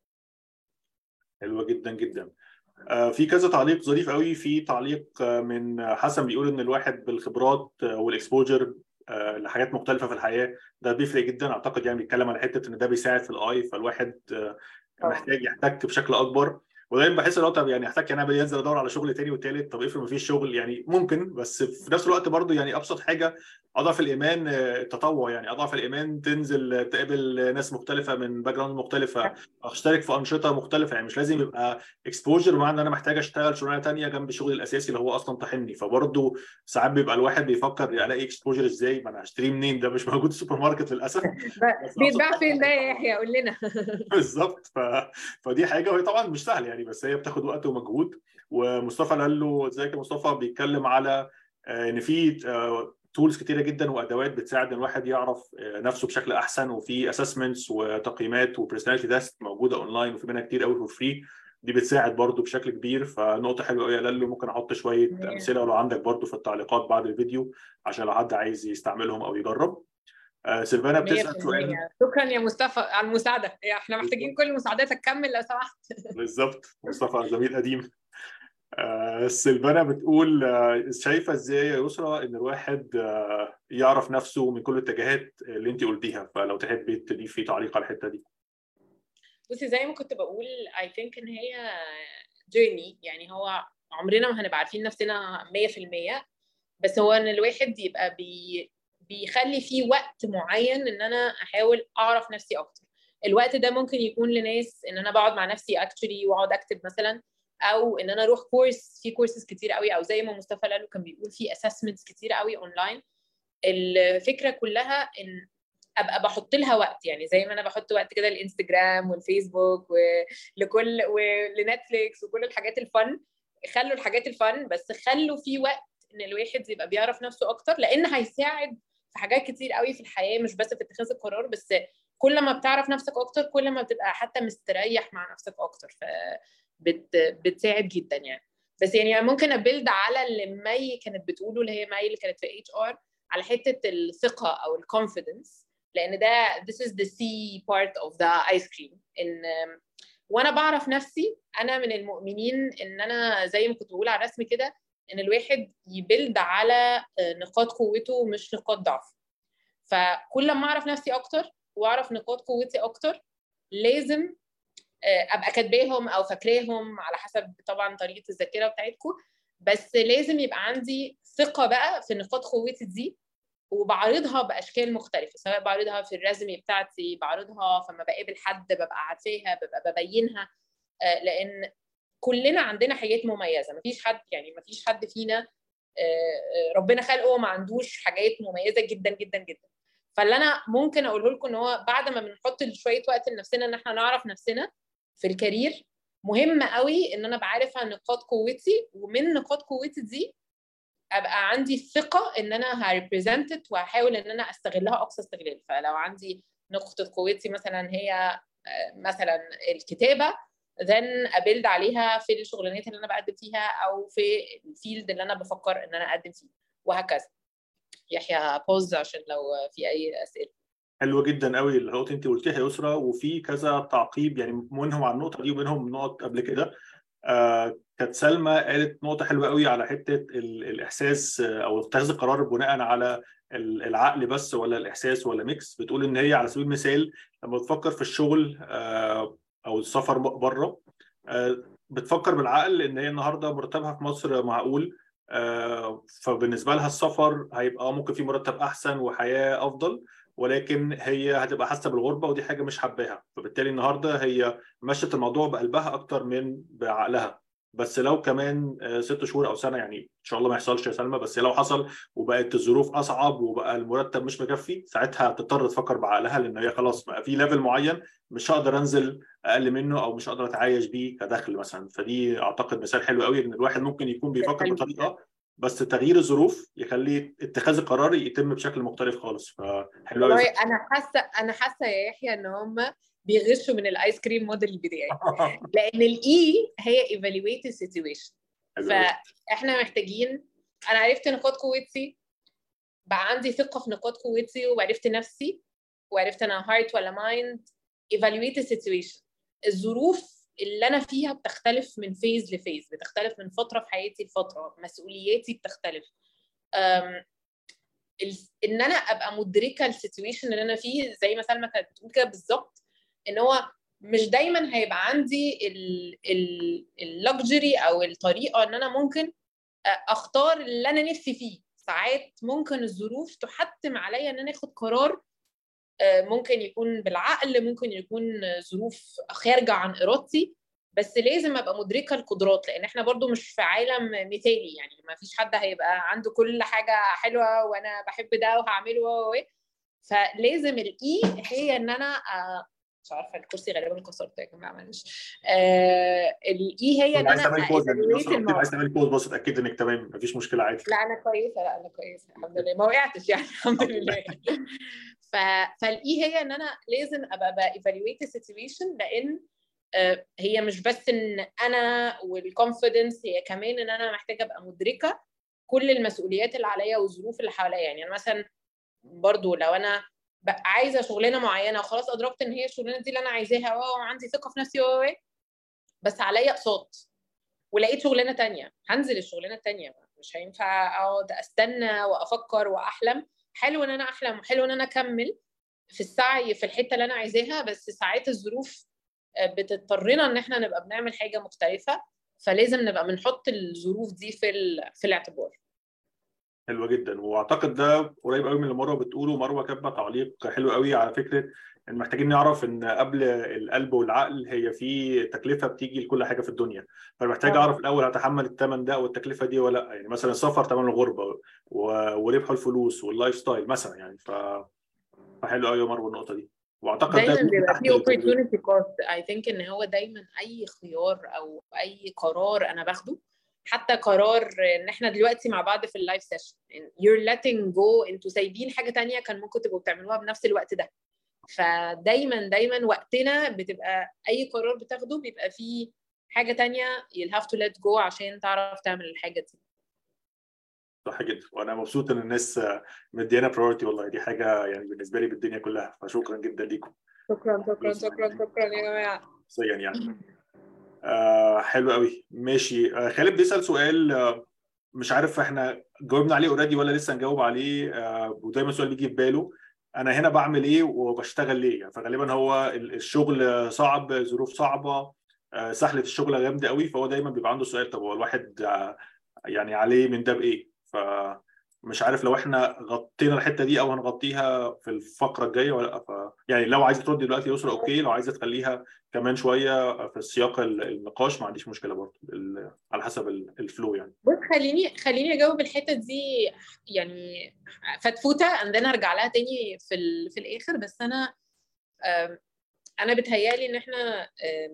حلوه جدا جدا. في كذا تعليق ظريف قوي. في تعليق من حسن بيقول ان الواحد بالخبرات والاكسبوجر لحاجات مختلفه في الحياه ده بيفرق جدا. اعتقد يعني بيتكلم على حته ان ده بيساعد في الاي، فالواحد محتاج يحتك بشكل اكبر. ودايما بحس لو طب يعني احتاج انا انزل ادور على شغل تاني وتالت، طب افرض مفيش شغل يعني ممكن، بس في نفس الوقت برضو يعني ابسط حاجه اضعف الايمان التطوع، يعني اضعف الايمان تنزل تقابل ناس مختلفه من باك جراوند مختلفه، اشترك في انشطه مختلفه، يعني مش لازم يبقى اكسبوجر بمعنى ان انا محتاج اشتغل شغلانه تانيه جنب شغلي الاساسي اللي هو اصلا طاحني. فبرضو ساعات بيبقى الواحد بيفكر الاقي اكسبوجر ازاي، ما انا هشتريه منين؟ ده مش موجود في السوبر ماركت للاسف. بس ابسط بيتباع فين ده حاجه يا يحيى؟ قول لنا. بالظبط. فدي حاجه، وهي طبعا مش سهله يعني، بس هي بتاخد وقت ومجهود. ومصطفى قال له ازيك يا مصطفى، بيتكلم على ان في تولز كتيره جدا وادوات بتساعد الواحد يعرف نفسه بشكل احسن، وفي اسسمنتس وتقييمات وبرسوناليتي تيست موجوده اونلاين، وفي منها كتير قوي فور فري، دي بتساعد برضو بشكل كبير. فنقطه حلوه قوي. قال له ممكن احط شويه امثله لو عندك برضو في التعليقات بعد الفيديو عشان لو حد عايز يستعملهم او يجرب. سيلفانا بتسال سؤال. 100%. شكرا يا مصطفى على المساعده، احنا محتاجين كل مساعدتك، كمل لو سمحت. بالظبط، مصطفى زميل قديم. سيلفانا بتقول شايفه ازاي يا يسرا ان الواحد يعرف نفسه من كل الاتجاهات اللي انت قلتيها؟ فلو تحبي تضيفي تعليق على الحته دي. بصي زي ما كنت بقول I think ان هي journey، يعني هو عمرنا ما هنبقى عارفين نفسنا 100%، بس هو ان الواحد يبقى بيخلي فيه وقت معين ان انا احاول اعرف نفسي اكتر. الوقت ده ممكن يكون لناس ان انا بقعد مع نفسي اكشلي واقعد اكتب مثلا، او ان انا اروح كورس، في كورسز كتير قوي، او زي ما مصطفى قال كان بيقول في اسسمنتس كتير قوي اونلاين. الفكره كلها ان ابقى بحط لها وقت، يعني زي ما انا بحط وقت كده الانستجرام والفيسبوك ولنتفليكس وكل الحاجات الفن. خلوا الحاجات الفن، بس خلوا في وقت ان الواحد يبقى بيعرف نفسه اكتر، لان هيساعد في حاجات كتير قوي في الحياه، مش بس في اتخاذ القرار بس. كل ما بتعرف نفسك اكتر كل ما بتبقى حتى مستريح مع نفسك اكتر، بتساعد جدا يعني. بس يعني ممكن ابيلد على اللي مي كانت بتقوله، اللي هي مي اللي كانت في HR، على حته الثقه او الكونفيدنس، لان ده this is the C part of the ice cream. ان وانا بعرف نفسي، انا من المؤمنين ان انا زي ما كنت بقول على الرسم كده، ان الواحد يبلد على نقاط قوته مش نقاط ضعف. فكل ما اعرف نفسي اكتر واعرف نقاط قوتي اكتر، لازم ابقى كاتباهم او فاكراهم على حسب طبعا طريقه الذاكره بتاعتكم، بس لازم يبقى عندي ثقه بقى في نقاط قوتي دي، وبعرضها باشكال مختلفه، سواء بعرضها في الريزومي بتاعتي، بعرضها فما بقابل حد ببقى عارفاها، ببقى ببينها. لان كلنا عندنا حاجات مميزه، مفيش حد فينا ربنا خلقه ما عندوش حاجات مميزه جدا جدا جدا. فاللي انا ممكن اقوله لكم ان هو بعد ما بنحط شويه وقت لنفسنا ان احنا نعرف نفسنا في الكارير، مهم قوي ان انا بعرف عن نقاط قوتي، ومن نقاط قوتي دي ابقى عندي الثقه ان انا هريبريزنتد وهحاول ان انا استغلها اقصى استغلال. فلو عندي نقطه قوتي مثلا هي مثلا الكتابه، then ابيلد عليها في الشغلانات اللي انا بقدم فيها او في الفيلد اللي انا بفكر ان انا اقدم فيه، وهكذا. يحيى بوز عشان لو في اي اسئله. حلوه جدا قوي النقطه انت قلتيها يا يسرا، وفي كذا تعقيب يعني منهم على النقطه دي ومنهم نقط قبل كده. كانت سلمى قالت نقطه حلوه قوي على حته الاحساس او اتخاذ القرار بناء على العقل بس ولا الاحساس ولا ميكس. بتقول ان هي على سبيل المثال لما بتفكر في الشغل او السفر بره، بتفكر بالعقل ان هي النهارده مرتبها في مصر معقول، فبالنسبه لها السفر هيبقى ممكن في مرتب احسن وحياه افضل، ولكن هي هتبقى حاسه بالغربه ودي حاجه مش حباها. فبالتالي النهارده هي مشت الموضوع بقلبها اكتر من بعقلها. بس لو كمان 6 شهور او سنه، يعني ان شاء الله ما يحصلش يا سلمى، بس لو حصل وبقت الظروف اصعب وبقى المرتب مش مكفي، ساعتها تضطر تفكر بعقلها، لان هي خلاص بقى في ليفل معين مش هقدر انزل اقل منه او مش هقدر اتعايش بيه كدخل مثلا. فدي اعتقد مثال حلو قوي ان الواحد ممكن يكون بيفكر بطريقه، بس تغيير الظروف يخلي اتخاذ القرار يتم بشكل مختلف خالص. فحلو قوي. والله انا حاسه يا يحيى ان هم بيغشوا من الايس كريم موديل بتاعي، لان الاي هي evaluate the situation. فاحنا محتاجين، انا عرفت نقاط قوتي، بقى عندي ثقه في نقاط قوتي، وعرفت نفسي، وعرفت انا هارت ولا مايند. evaluate the situation. الظروف اللي انا فيها بتختلف من فيز لفيز، بتختلف من فتره في حياتي لفتره، مسؤولياتي بتختلف. ان انا ابقى مدركه السيتويشن اللي انا فيه، زي ما سلمى كانت بتقول كده بالظبط، ان هو مش دايما هيبقى عندي اللكجري او الطريقه ان انا ممكن اختار اللي انا نفسي فيه. ساعات ممكن الظروف تحتم عليا ان انا اخد قرار ممكن يكون بالعقل، ممكن يكون ظروف خارجه عن ارادتي، بس لازم ابقى مدركه القدرات، لان احنا برضو مش في عالم مثالي. يعني ما فيش حد هيبقى عنده كل حاجه حلوه وانا بحب ده وهعمله. فلازم الاي هي ان انا مش عارفه الكرسي غالبا كسرته يا جماعه معلش. الاي هي ان عايز انا تعمل بوز يعني الموضوع. عايز تعمل بوز بس اتاكد انك تمام مفيش مشكله عادي. لا انا كويسه، لا انا كويسه الحمد لله، ما وقعتش يعني الحمد لله. فالاي هي ان انا لازم ابقى بايفالويت السيتويشن، لان هي مش بس ان انا والكونفيدنس، هي كمان ان انا محتاجه ابقى مدركه كل المسؤوليات اللي عليا والظروف اللي حواليا. يعني انا مثلا برضو لو انا عايزه شغلانه معينه وخلاص ادركت ان هي الشغلانه دي اللي انا عايزاها وعندي ثقه في نفسي بس عليا اقساط ولقيت شغلانه تانية، هنزل الشغلانه التانية. مش هينفع اقعد استنى وافكر واحلم. حلو ان انا احلم وحلو ان انا اكمل في السعي في الحته اللي انا عايزاها، بس ساعات الظروف بتضطرنا ان احنا نبقى بنعمل حاجه مختلفه، فلازم نبقى بنحط الظروف دي في الاعتبار. حلوه جدا، واعتقد ده قريب قوي من اللي مروه بتقوله. مروه كاتبه تعليق حلو قوي على فكره ان محتاجين نعرف ان قبل القلب والعقل هي في تكلفه بتيجي لكل حاجه في الدنيا، فمحتاج اعرف الاول هتحمل الثمن ده او التكلفه دي ولا لا. يعني مثلا السفر ثمن الغربه وربح الفلوس واللايف ستايل مثلا يعني فحلو قوي يا مروه النقطه دي، واعتقد ده دايما بيجي بيبقى تحت فيه opportunity cost. I think ان هو دايما اي خيار او اي قرار انا باخده، حتى قرار ان احنا دلوقتي مع بعض في اللايف سيشن you're letting go، انتوا سايبين حاجه تانية كان ممكن تبقوا بتعملوها بنفس الوقت ده. فدايما وقتنا بتبقى اي قرار بتاخده بيبقى فيه حاجه تانية you'll have to let go عشان تعرف تعمل الحاجه دي. صح جدا، وانا مبسوط ان الناس مديانا برايورتي، والله دي حاجه يعني بالنسبه لي بالدنيا كلها، فشكرا جدا ليكم. شكرا يا جماعه. يعني حلو قوي ماشي. خالد بيسأل سؤال مش عارف احنا جاوبنا عليه اوريدي ولا لسه نجاوب عليه. ودايما السؤال بيجي في باله، انا هنا بعمل ايه وبشتغل ليه؟ يعني فغالبا هو الشغل صعب، ظروف صعبه، سهله الشغل جامده قوي، فهو دايما بيبقى عنده سؤال طب هو الواحد يعني عليه من ده بايه؟ فمش عارف لو احنا غطينا الحته دي او هنغطيها في الفقره الجايه ولا لا. يعني لو عايزه تردي دلوقتي يسرا اوكي، لو عايزه تخليها كمان شويه في سياق النقاش ما عنديش مشكله برضه، على حسب الفلو يعني. بص خليني اجاوب الحته دي يعني فتفوته عندنا ارجع لها تاني في الاخر. بس انا بتهيالي ان احنا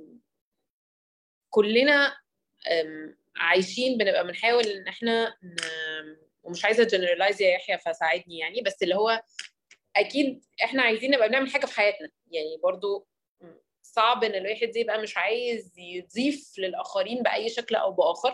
كلنا عايشين بنبقى بنحاول ان احنا ومش عايزه جنرالايز يا يحيى فساعدني يعني، بس اللي هو اكيد احنا عايزين نبقى بنعمل حاجه في حياتنا. يعني برضو صعب ان الواحد يبقى مش عايز يضيف للاخرين باي شكل او باخر.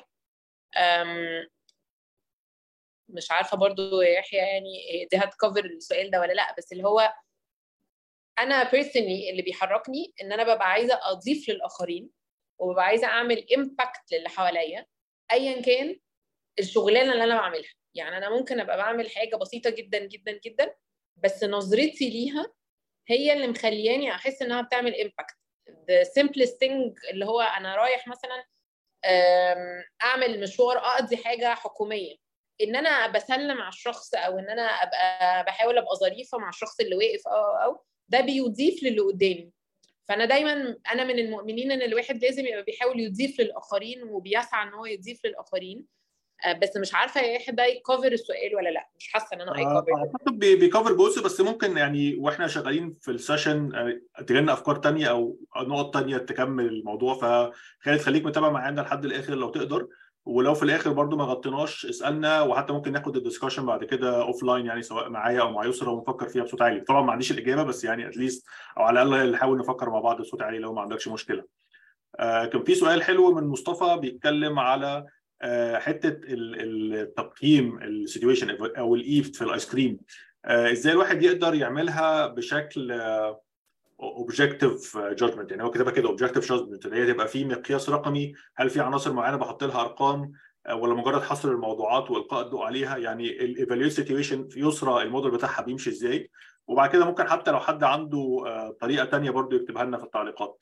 مش عارفه برضو يا يحيى يعني دي هتكفر السؤال ده ولا لا، بس اللي هو انا بيرسونلي اللي بيحركني ان انا ببقى عايزه اضيف للاخرين وببقى عايزه اعمل امباكت للي حواليا ايا كان الشغلانه اللي انا بعملها. يعني انا ممكن ابقى بعمل حاجه بسيطه جدا جدا جدا بس نظرتي ليها هي اللي مخلياني احس انها بتعمل امباكت. the simplest thing اللي هو انا رايح مثلا اعمل مشوار اقضي حاجه حكوميه، ان انا بسلم على الشخص او ان انا ابقى بحاول ابقى ظريفه مع الشخص اللي واقف او ده بيضيف للي قدامي. فانا دايما انا من المؤمنين ان الواحد لازم يبقى بيحاول يضيف للاخرين وبيسعى ان هو يضيف للاخرين. بس مش عارفه يا يحيى ده يكفر السؤال ولا لا، مش حاسه ان انا هيكفر. اعتقد بيكفر جزء بس، ممكن يعني واحنا شغالين في السيشن تجيلنا افكار تانية او نقط تانية تكمل الموضوع. فخالد خليك متابع معانا لحد الاخر لو تقدر، ولو في الاخر برضو ما غطيناش اسالنا، وحتى ممكن ناخد الدسكشن بعد كده اوف لاين يعني سواء معايا او مع يسرا ونفكر فيها بصوت عالي. طبعا ما عنديش الاجابه بس يعني اتليست او على الاقل نحاول نفكر مع بعض بصوت عالي لو ما عندكش مشكله. كان في سؤال حلو من مصطفى بيتكلم على حته التقييم السيتويشن او الايفت في الايس كريم. ازاي الواحد يقدر يعملها بشكل اوبجكتيف جادجمنت؟ يعني هو كتبها كده اوبجكتيف جادجمنت، اللي هي تبقى في مقياس رقمي، هل في عناصر معينه بحط لها ارقام ولا مجرد حصر الموضوعات والقاء الضوء عليها؟ يعني الايفالويت سيتويشن في يسرا الموديل بتاعها بيمشي ازاي؟ وبعد كده ممكن حتى لو حد عنده طريقه تانية برضو يكتبها لنا في التعليقات.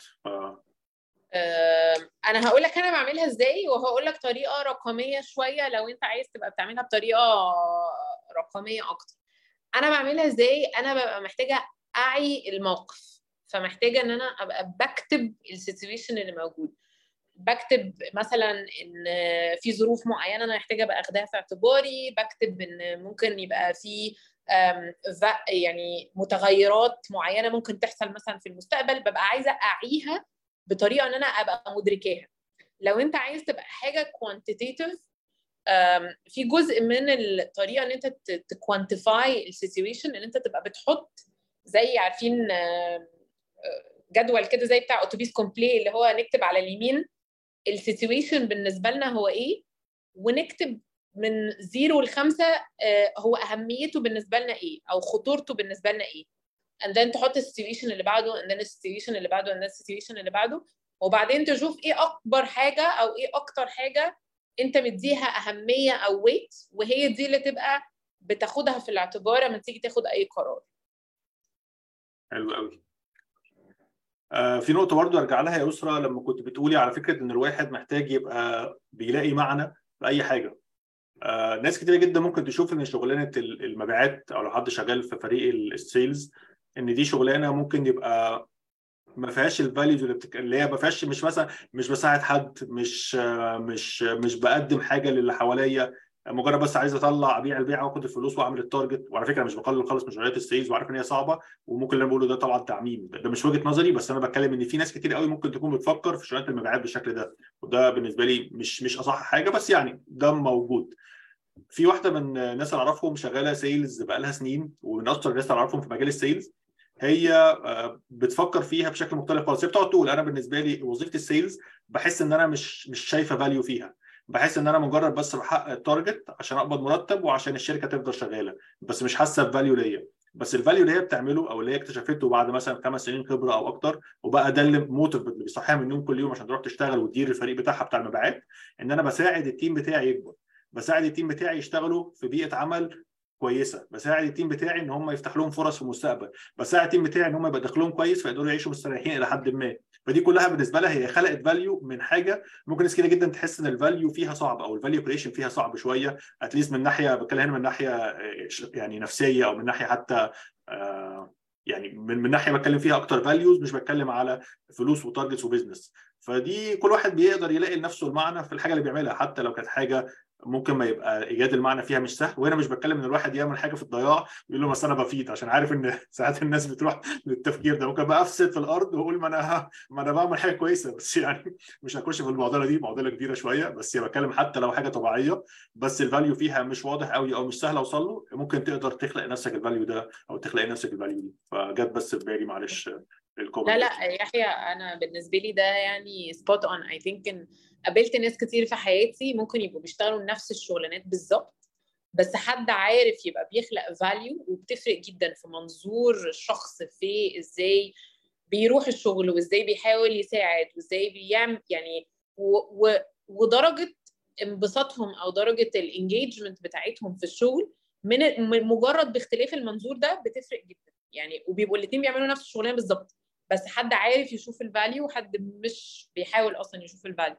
انا هقول لك انا بعملها ازاي، وهقول لك طريقه رقميه شويه لو انت عايز تبقى بتعملها بطريقه رقميه اكتر. انا بعملها ازاي؟ انا ببقى محتاجه اعي الموقف، فمحتاجه ان انا ابقى بكتب السيتويشن اللي موجود. بكتب مثلا ان في ظروف معينه انا محتاجه ابقى اخدها في اعتباري، بكتب ان ممكن يبقى في يعني متغيرات معينه ممكن تحصل مثلا في المستقبل، ببقى عايزه اعيها بطريقه ان انا ابقى مدركاها. لو انت عايز تبقى حاجه كوانتيتيف، في جزء من الطريقه ان انت تكوانتيفاي السيتويشن، ان انت تبقى بتحط زي عارفين جدول كده زي بتاع اتوبيس كومبلي، اللي هو نكتب على اليمين السيتويشن بالنسبه لنا هو ايه، ونكتب من 0 ل5 هو اهميته بالنسبه لنا ايه او خطورته بالنسبه لنا ايه. and then تحط السيتويشن اللي بعده and then السيتويشن اللي بعده and then السيتويشن اللي بعده، وبعدين تشوف ايه اكبر حاجه او ايه اكتر حاجه انت مديها اهميه او ويت، وهي دي اللي تبقى بتاخدها في الاعتبار لما تيجي تاخد اي قرار. حلو قوي. في نقطة برضو أرجع لها يا يسرا، لما كنت بتقولي على فكرة إن الواحد محتاج يبقى بيلاقي معنى في أي حاجة. ناس كتير جدا ممكن تشوف إن شغلانة المبيعات أو لو حد شغال في فريق السيلز إن دي شغلانة ممكن يبقى ما فيهاش الفاليوز اللي هي ما فيهاش، مش مثلا مش بساعد حد، مش بقدم حاجة للي حواليا، مجرد بس عايز اطلع ابيع البيعه واخد الفلوس واعمل التارجت. وعلى فكره مش بقلل خالص مشاريع السيلز، وعارف ان هي صعبه، وممكن اللي انا بقوله ده طبعا تعميم، ده مش وجهه نظري، بس انا بتكلم ان في ناس كتير قوي ممكن تكون بتفكر في شغلانه المبيعات بالشكل ده، وده بالنسبه لي مش اصح حاجه، بس يعني ده موجود. في واحده من الناس اللي اعرفهم شغاله سيلز بقى لها سنين، ومن اكثر الناس اللي اعرفهم في مجال السيلز، هي بتفكر فيها بشكل مختلف خالص. هي بتقعد تقول انا بالنسبه لي وظيفه السيلز بحس ان انا مش شايفه فاليو فيها، بحس ان انا مجرد بس بحقق التارجت عشان اقبض مرتب وعشان الشركه تفضل شغاله، بس مش حاسه بفاليو ليا. بس الفاليو اللي هي بتعمله او اللي هي اكتشفته بعد مثلا 5 سنين خبره او اكتر، وبقى ده اللي موتيف اللي بيصحيها من النوم كل يوم عشان تروح تشتغل وتدير الفريق بتاعها بتاع المبيعات، ان انا بساعد التيم بتاعي يكبر، بساعد التيم بتاعي يشتغلوا في بيئه عمل كويسه، بساعد التيم بتاعي ان هم يفتح لهم فرص في المستقبل، بساعد التيم بتاعي ان هم يبقى دخلهم كويس فيقدروا يعيشوا مستريحين الى حد ما. فدي كلها بالنسبه لها هي خلقت فاليو من حاجه ممكن ناس كتير جدا تحس ان الفاليو فيها صعب او الفاليو كريشن فيها صعب شويه، اتليست من ناحيه، بتكلم هنا من ناحيه يعني نفسيه او من ناحيه حتى يعني من ناحيه بتكلم فيها اكتر فاليوز، مش بتكلم على فلوس وتارجتس وبزنس. فدي كل واحد بيقدر يلاقي لنفسه المعنى في الحاجه اللي بيعملها، حتى لو كانت حاجه ممكن ما يبقى ايجاد المعنى فيها مش سهل. وهنا مش بتكلم ان الواحد يعمل حاجه في الضياع ويقول له بس انا بفيد، عشان عارف ان ساعات الناس بتروح للتفكير ده، ممكن بقى افسد في الارض واقول ما انا بعمل حاجه كويسه، بس يعني مش هخش في المعضله دي، معضله كبيره شويه، بس هي بتكلم حتى لو حاجه طبيعيه بس الفاليو فيها مش واضح قوي او مش سهل اوصل له، ممكن تقدر تخلق نفسك الفاليو ده او تخلق نفسك الفاليو دي. فجت بس في بالي معلش الكومنت. لا يحيى، انا بالنسبه لي ده يعني سبوت اون. اي ثينك ان قابلت ناس كتير في حياتي ممكن يبقوا بيشتغلوا نفس الشغلانات بالظبط، بس حد عارف يبقى بيخلق فاليو، وبتفرق جدا في منظور الشخص في ازاي بيروح الشغل وازاي بيحاول يساعد وازاي بيعمل يعني ودرجه انبساطهم او درجه الانجيجمنت بتاعتهم في الشغل من مجرد باختلاف المنظور ده بتفرق جدا يعني. وبيبقوا الاثنين بيعملوا نفس الشغلانه بالظبط، بس حد عارف يشوف الفاليو وحد مش بيحاول اصلا يشوف الفاليو.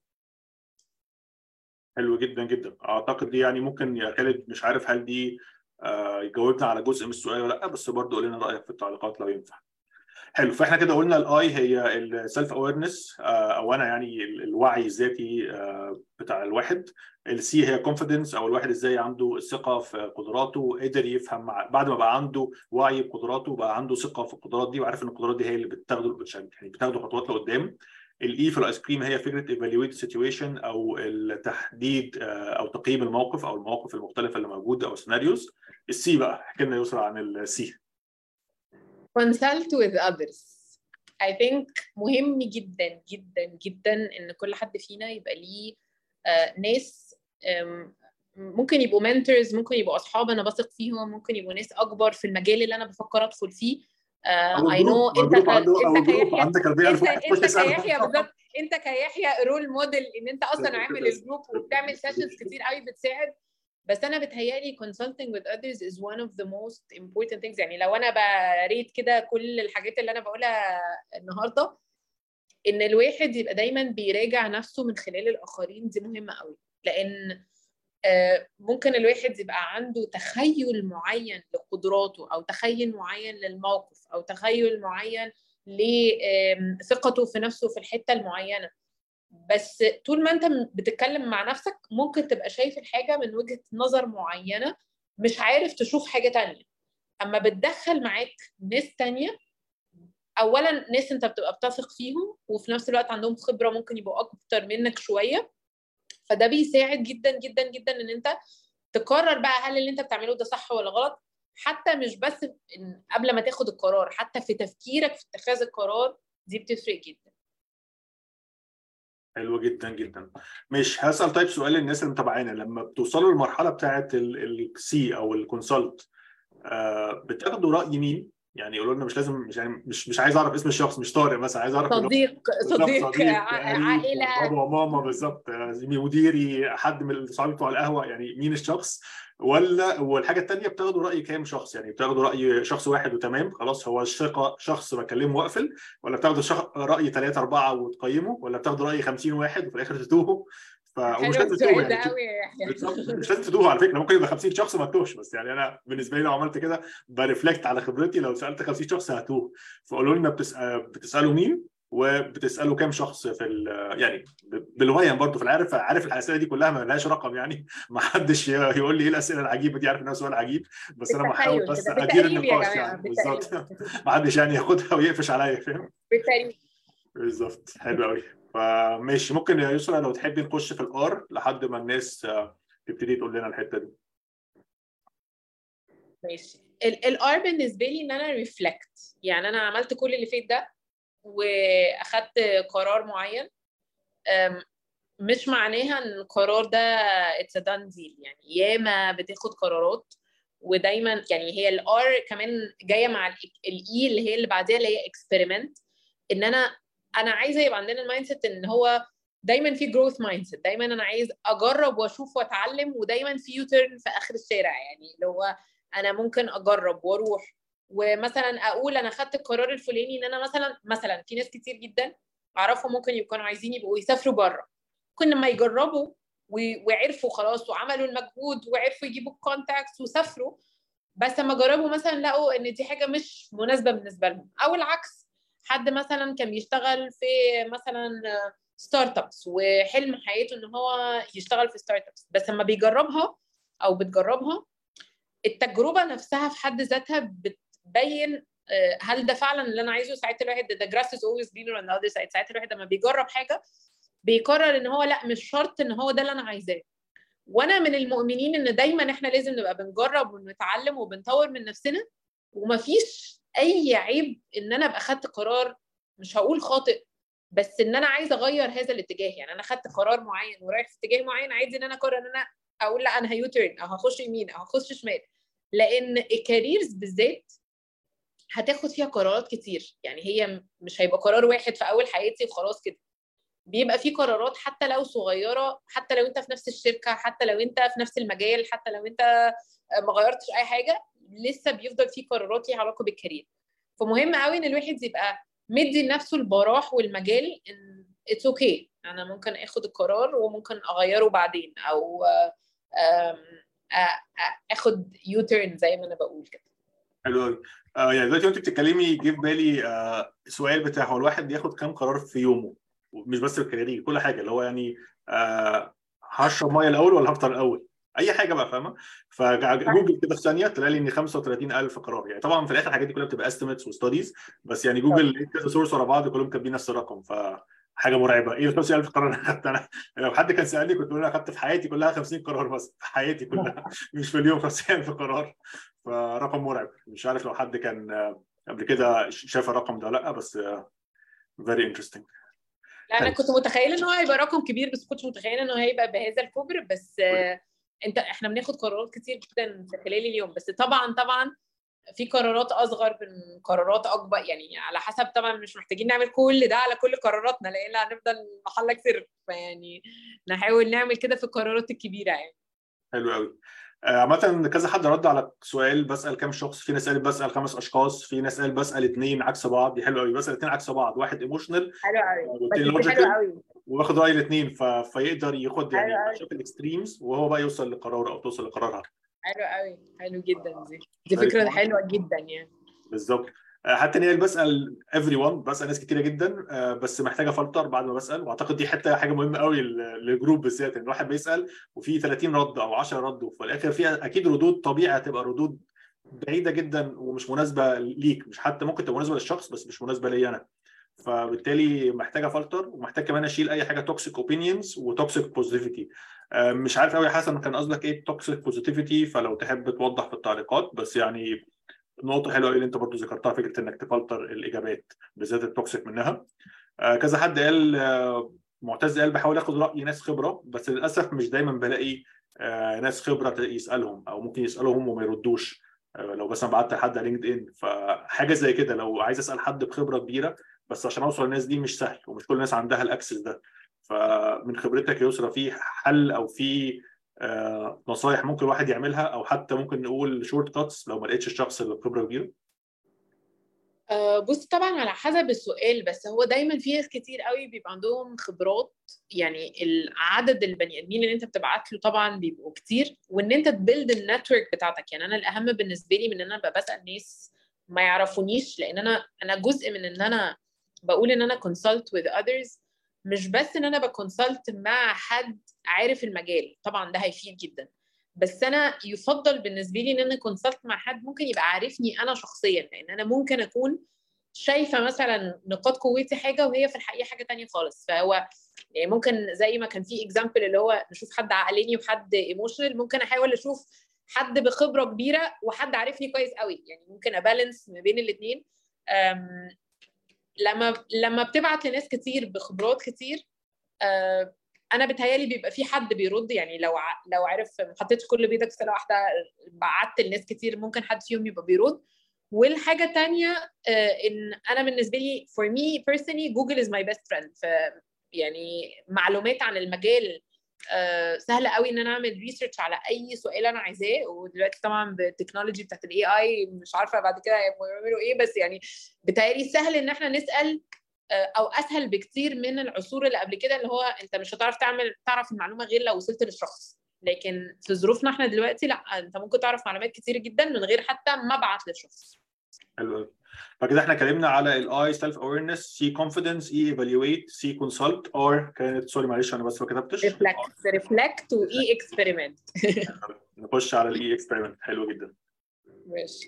حلو جدا جدا. اعتقد دي يعني ممكن يا خالد، مش عارف هل دي يجاوبنا على جزء من السؤال ولا لا، بس برضه قول لنا رايك في التعليقات لو ينفع. حلو. فاحنا كده قلنا الاي هي السيلف اويرنس، او انا يعني الوعي الذاتي بتاع الواحد. السي هي كونفيدنس، او الواحد ازاي عنده الثقه في قدراته، قدر يفهم بعد ما بقى عنده وعي بقدراته بقى عنده ثقه في القدرات دي، وعارف ان القدرات دي هي اللي بتاخده خطوات لقدام. الاي في الايس كريم هي فكره ايفالويت سيتويشن، او التحديد او تقييم الموقف او المواقف المختلفه اللي موجوده او سيناريوز. السي بقى احكي لنا يسرا عن السي. consult with others. I think مهم جدا جدا جدا ان كل حد فينا يبقى ليه ناس ممكن يبقوا mentors، ممكن يبقوا اصحاب انا بثق فيهم، ممكن يبقوا ناس اكبر في المجال اللي انا بفكر ادخل فيه. I know عندك 40,000 واحد انت كيحيى بالظبط، انت كيحيى رول موديل ان انت اصلا عامل الجروب وبتعمل سيشنز كتير قوي بتساعد. بس انا بتهيالي consulting with others is one of the most important things. يعني لو انا بريت كده كل الحاجات اللي انا بقولها النهارده، ان الواحد يبقى دايما بيراجع نفسه من خلال الاخرين، دي مهمه قوي. لان ممكن الواحد يبقى عنده تخيل معين لقدراته، او تخيل معين للموقف، او تخيل معين لثقته في نفسه في الحته المعينه، بس طول ما انت بتتكلم مع نفسك ممكن تبقى شايف الحاجه من وجهه نظر معينه، مش عارف تشوف حاجه تانية. اما بتدخل معاك ناس تانية، اولا ناس انت بتبقى بتثق فيهم، وفي نفس الوقت عندهم خبره ممكن يبقوا اكتر منك شويه، فده بيساعد جدا جدا جدا ان انت تقرر بقى هل اللي انت بتعمله ده صح ولا غلط. حتى مش بس قبل ما تاخد القرار، حتى في تفكيرك في اتخاذ القرار، دي بتفرق جدا. حلو جدا جدا. مش هسأل طيب سؤال للناس اللي متابعانا، لما بتوصلوا للمرحله بتاعه السي او الكونسلت، بتاخدوا راي مين؟ يعني يقولوا لنا مش لازم، مش يعني مش عايز اعرف اسم الشخص، مش طارق مثلا، عايز اعرف صديق قريب، عائله. بابا وماما بالظبط، مديري، حد من صحابي بتوع القهوه، يعني مين الشخص؟ والحاجه الثانيه بتاخدوا راي كام شخص؟ يعني بتاخدوا راي شخص واحد وتمام خلاص هو الثقه شخص بكلمه واقفل، ولا بتاخدوا راي 3 4 وتقيموا، ولا بتاخدوا راي 50 واحد وفي الاخر تتوهوا؟ ومش حلو لازم تتوه السؤال ده يعني، قوي يا يحيى. بالظبط مش لازم تتوه على فكره، ممكن يبقى 50 شخص ما تتوهش، بس يعني انا بالنسبه لي لو عملت كده برفلكت على خبرتي، لو سالت 50 شخص هتوه. فقولوا لنا بتسالوا مين، وبتسالوا كام شخص في يعني بالويم برضه، في عارف الاسئله دي كلها ما لهاش رقم يعني، ما حدش يقول لي ايه الاسئله العجيبه دي، عارف انها سؤال عجيب، بس انا بحاول بالتخيل بس كده، ادير بالتقريب يا النقاش جماعه، يعني بالظبط. بالتقريب. ما حدش يعني ياخدها ويقفش عليا، فاهم؟ بالتقريب. بالظبط. حلو قوي. فماشي، ممكن يا يسرا لو تحبي نخش في الار لحد ما الناس تبتدي تقول لنا الحته دي. ماشي. الار بالنسبه لي ان انا ريفلكت، يعني انا عملت كل اللي فات ده واخدت قرار معين. مش معناها ان القرار ده اتس دان ديل، يعني ياما بتاخد قرارات، ودايما يعني هي الار كمان جايه مع الاي اللي هي اللي بعديها اللي هي اكسبيرمنت. ان انا عايزه يبقى عندنا المايند سيت ان هو دايما في جروث مايند سيت، دايما انا عايز اجرب واشوف واتعلم، ودايما في يوتيرن في اخر الشارع، يعني اللي هو انا ممكن اجرب واروح ومثلا اقول انا خدت القرار الفلاني ان انا مثلا في ناس كتير جدا اعرفهم ممكن يكونوا عايزين يبقوا يسافروا بره، ممكن لما يجربوا وعرفوا خلاص وعملوا المجهود وعرفوا يجيبوا الكونتاكتس وسافروا، بس لما جربوا مثلا لقوا ان دي حاجه مش مناسبه بالنسبه لهم، او العكس، حد مثلا كان بيشتغل في مثلا ستارت ابس وحلم حياته ان هو يشتغل في ستارت ابس، بس لما بيجربها او بتجربها التجربه نفسها في حد ذاتها بتبين هل ده فعلا اللي انا عايزه. ساعات الواحد the grass is always greener on the other side، ساعات الواحد لما بيجرب حاجه بيقرر ان هو لا مش شرط ان هو ده اللي انا عايزاه. وانا من المؤمنين ان دايما احنا لازم نبقى بنجرب ونتعلم وبنطور من نفسنا، ومفيش اي عيب ان انا ابقى خدت قرار مش هقول خاطئ، بس ان انا عايزه اغير هذا الاتجاه. يعني انا خدت قرار معين ورايح في اتجاه معين، عايز ان انا اقرر ان انا اقول لا انا هيوترن او هخش يمين او هخش شمال، لان الكاريرز بالذات هتاخد فيها قرارات كتير. يعني هي مش هيبقى قرار واحد في اول حياتي وخلاص كده، بيبقى في قرارات حتى لو صغيره، حتى لو انت في نفس الشركه، حتى لو انت في نفس المجال، حتى لو انت ما غيرتش اي حاجه، لسه بيفضل في قرارات ليها علاقه بالكارير. فمهم قوي ان الواحد يبقى مدي لنفسه البراح والمجال ان اتس اوكي، انا ممكن اخد القرار وممكن اغيره بعدين، او اخد يوتيرن زي ما انا بقول كده. حلو قوي. يعني دلوقتي وانت بتتكلمي جه في بالي سؤال بتاع هو الواحد بياخد كام قرار في يومه؟ مش بس الكارير، كل حاجه، اللي هو يعني هشرب ميه الاول ولا هفطر الاول؟ اي حاجه بقى، فاهمه؟ فجوجل كده في ثانيه طلع لي ان 35,000 قرار. يعني طبعا في الاخر الحاجات دي كلها بتبقى استيميتس وستاديز، بس يعني جوجل لقيت كذا سورس ورا بعض كلهم كاتبين نفس الرقم، حاجه مرعبه. ايه ال 50,000 قرار اللي اخدت انا؟ لو حد كان سالني كنت بقول انا اخدت في حياتي كلها 50 قرار بس، في حياتي كلها مش في اليوم 50,000 قرار. فرقم مرعب. مش عارف لو حد كان قبل كده شاف الرقم ده ولا لا، بس very interesting. لا انا حلو. كنت متخيله ان هو هيبقى رقم كبير، بس كنتش متخيله انه هيبقى بهذا الكبر. بس احنا بناخد قرارات كتير جدا في خلال اليوم، بس طبعا في قرارات اصغر من قرارات اكبر، يعني على حسب. طبعا مش محتاجين نعمل كل ده على كل قراراتنا لان هنفضل محلك سر، فيعني نحاول نعمل كده في القرارات الكبيره يعني. حلو قوي. عامة كذا حد رد على سؤال بسأل كام شخص، في ناس قالت بسأل 5 أشخاص، في ناس قالت بسأل 2 عكس بعض. دي حلوة قوي، بسأل 2 عكس بعض، واحد ايموشنال حلو قوي، بس والتاني دي حلوه لوجيكال، قوي. واخد رأي الاثنين فيقدر ياخد حلو يعني قوي. يشوف الاكستريمز وهو بقى يوصل لقرار او توصل لقرارها. حلو قوي، حلو جدا. دي فيري فكره سمارت. حلوه جدا يعني. بالظبط. حتى ان هي بسال بسال ناس كتيره جدا، بس محتاجه فلتر بعد ما بسال، واعتقد دي حاجه مهمه قوي للجروب بالذات، ان الواحد بيسال وفي 30 رد او 10 رد وفي الاخر فيها اكيد ردود طبيعي هتبقى ردود بعيده جدا ومش مناسبه ليك، مش حتى ممكن تبقى مناسبه للشخص بس مش مناسبه لي انا. فبالتالي محتاجه فلتر، ومحتاج كمان اشيل اي حاجه توكسيك اوبينيونز وتوكسيك بوزيتيفيتي. مش عارف قوي يا حسن كان قصدك ايه توكسيك بوزيتيفيتي، فلو تحب توضح في التعليقات. بس يعني نقطة حلوة قوي اللي انت برضو ذكرتها، فكرة انك تفلتر الاجابات بالذات التوكسيك منها. كذا حد قال، معتز قال بحاول اخد رأي ناس خبرة، بس للاسف مش دايما بلاقي ناس خبرة يسألهم، او ممكن يسألهم وما يردوش. لو مثلا بعت لحد على لينكد ان، فحاجة زي كده لو عايز اسأل حد بخبرة كبيرة، بس عشان اوصل للناس دي مش سهل، ومش كل الناس عندها الاكسس ده. فمن خبرتك يا يسرا، في حل او في نصايح ممكن الواحد يعملها، او حتى ممكن نقول شورت كاتس لو ما لقيتش الشخص اللي بخبره كبيره؟ بص، طبعا على حسب السؤال، بس هو دايما في ناس كتير قوي بيبقى عندهم خبرات. يعني العدد البني ادمين اللي انت بتبعت له طبعا بيبقوا كتير، وان انت تبيلد النتورك بتاعتك. يعني انا الاهم بالنسبه لي من ان انا ببقى بسال ناس ما يعرفونيش، لان انا جزء من ان انا بقول ان انا consult with others. مش بس ان انا بكونسلت مع حد عارف المجال، طبعا ده هيفيد جدا، بس انا يفضل بالنسبه لي ان انا كونسلت مع حد ممكن يبقى عارفني انا شخصيا، لان انا ممكن اكون شايفه مثلا نقاط قوتي حاجه وهي في الحقيقه حاجه تانية خالص. فهو يعني ممكن زي ما كان في اكزامبل اللي هو نشوف حد عقلاني وحد ايموشنال، ممكن احاول اشوف حد بخبره كبيره وحد عارفني كويس قوي. يعني ممكن ابالانس ما بين الاثنين. لما بتبعت لناس كتير بخبرات كتير، انا بتهيالي بيبقى في حد بيرد. يعني لو عارف ما حطيتش كل بيدك في سله واحده، بعت لناس كتير ممكن حد فيهم يبقى بيرد. والحاجه الثانيه ان انا بالنسبه لي for me personally Google is my best friend. يعني معلومات عن المجال سهله قوي ان انا اعمل ريسيرش على اي سؤال انا عايزاه. ودلوقتي طبعا بالتكنولوجي بتاعت الاي اي مش عارفه بعد كده هيعملوا ايه، بس يعني بتهيالي سهل ان احنا نسال، او اسهل بكتير من العصور اللي قبل كده اللي هو انت مش هتعرف تعرف المعلومه غير لو وصلت للشخص. لكن في ظروفنا احنا دلوقتي لا، انت ممكن تعرف معلومات كتير جدا من غير حتى ما ابعت للشخص. حلو قوي. فكده احنا اتكلمنا على الاي سيلف اويرنس، سي كونفيدنس، اي ايفالويت، سي كونسلت، ار كانت سوري معلش انا بس ما كتبتش. ريفلكت واي اكسبيرمنت. نخش على الاي اكسبيرمنت. حلو جدا. ماشي.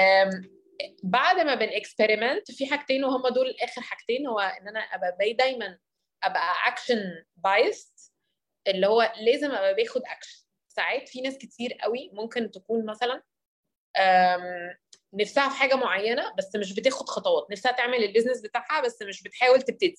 بعد ما بنكسبيرمنت في حاجتين، وهم دول اخر حاجتين، هو ان انا ابقى دايما ابقى اكشن بايست، اللي هو لازم ابقى باخد اكشن. ساعات في ناس كتير قوي ممكن تكون مثلا نفسها في حاجه معينه بس مش بتاخد خطوات، نفسها تعمل البيزنس بتاعها بس مش بتحاول تبتدي.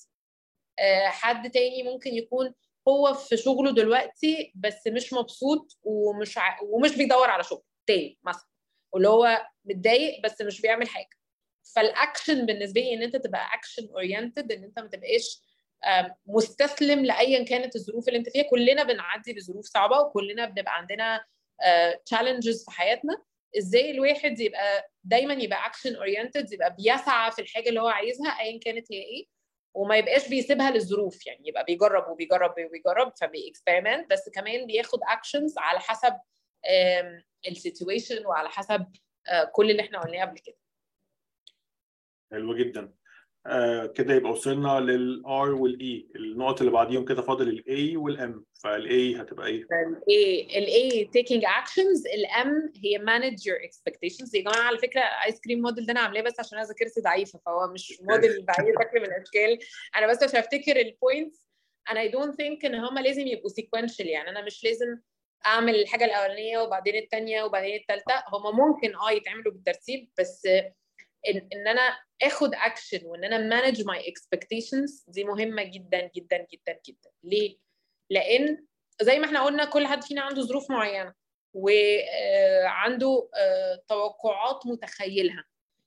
حد تاني ممكن يكون هو في شغله دلوقتي بس مش مبسوط ومش بيدور على شغل تاني مثلا، واللي هو متضايق بس مش بيعمل حاجه. فالاكشن بالنسبه لي ان انت تبقى اكشن اورينتد، ان انت ما تبقاش مستسلم لايا كانت الظروف اللي انت فيها. كلنا بنعدي بظروف صعبه، وكلنا بنبقى عندنا تشالنجز في حياتنا. ازاي الواحد يبقى دايما يبقى اكشن اورينتد، يبقى بيسعى في الحاجه اللي هو عايزها ايا كانت هي ايه، وما يبقاش بيسيبها للظروف. يعني يبقى بيجرب وبيجرب وبيجرب، فبيكسبيرمنت، بس كمان بياخد اكشنز على حسب السيتويشن وعلى حسب كل اللي احنا قلناه قبل كده. حلو جدا. كده يبقى وصلنا للار والاي. النقط اللي بعديهم كده فاضل الاي والام. فالاي هتبقى ايه؟ الاي taking actions، الام هي manage your expectations. يا جماعه على فكره ايس كريم موديل ده انا عاملاه بس عشان انا ذاكرتي ضعيفه، فهو مش موديل باي شكل من الاشكال، انا بس عشان افتكر البوينتس. انا I don't think ان هم لازم يبقوا sequential. يعني انا مش لازم اعمل الحاجه الاولانيه وبعدين الثانيه وبعدين الثالثه. هم ممكن يتعملوا بالترتيب، بس ان انا اخد اكشن وان انا مانج ماي اكسبكتيشنز دي مهمه جدا جدا جدا جدا. ليه؟ لان زي ما احنا قلنا كل حد فينا عنده ظروف معينه وعنده توقعات متخيلها.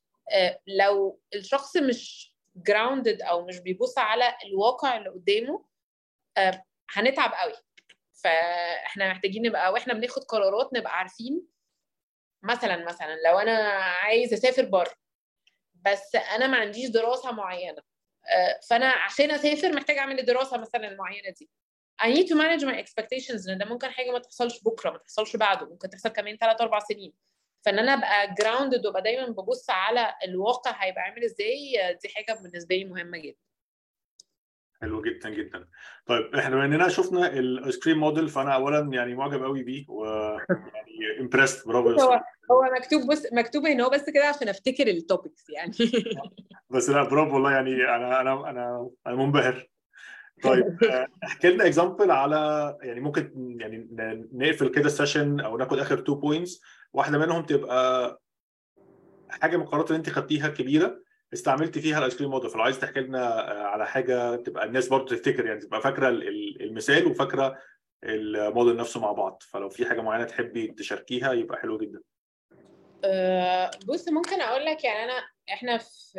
لو الشخص مش جراوندد او مش بيبص على الواقع اللي قدامه هنتعب قوي. فاحنا محتاجين نبقى واحنا بناخد قرارات نبقى عارفين مثلا لو انا عايز اسافر بره بس انا ما عنديش دراسه معينه، فانا عشان اسافر محتاجه اعمل الدراسه مثلا المعينه دي. I need to manage my expectations لان ده ممكن حاجه ما تحصلش بكره، ما تحصلش بعده، ممكن تحصل كمان 3-4 سنين. فان انا ابقى grounded وابقى دايما ببص على الواقع هيبقى عامل ازاي، دي حاجه بالنسبه لي مهمه جدا. حلو جدا جدا. طيب احنا بما اننا شفنا الايس كريم موديل، فانا اولا يعني معجب قوي بيه ويعني امبرست. برافو يا هو يسرا. هو مكتوب هنا بس كده عشان افتكر التوبكس يعني. بس لا برافو والله، يعني انا منبهر. طيب احكي لنا اكزامبل على، يعني ممكن يعني نقفل كده السيشن او ناخد اخر 2 بوينتس، واحده منهم تبقى حاجه من القرارات اللي انت خدتيها كبيره استعملتي فيها الايس كريم موديل. فلو عايز تحكي لنا على حاجه تبقى الناس برضه تفتكر، يعني تبقى فاكره المثال وفاكره الموديل نفسه مع بعض. فلو في حاجه معينه تحبي تشاركيها يبقى حلو جدا. بص ممكن اقول لك يعني احنا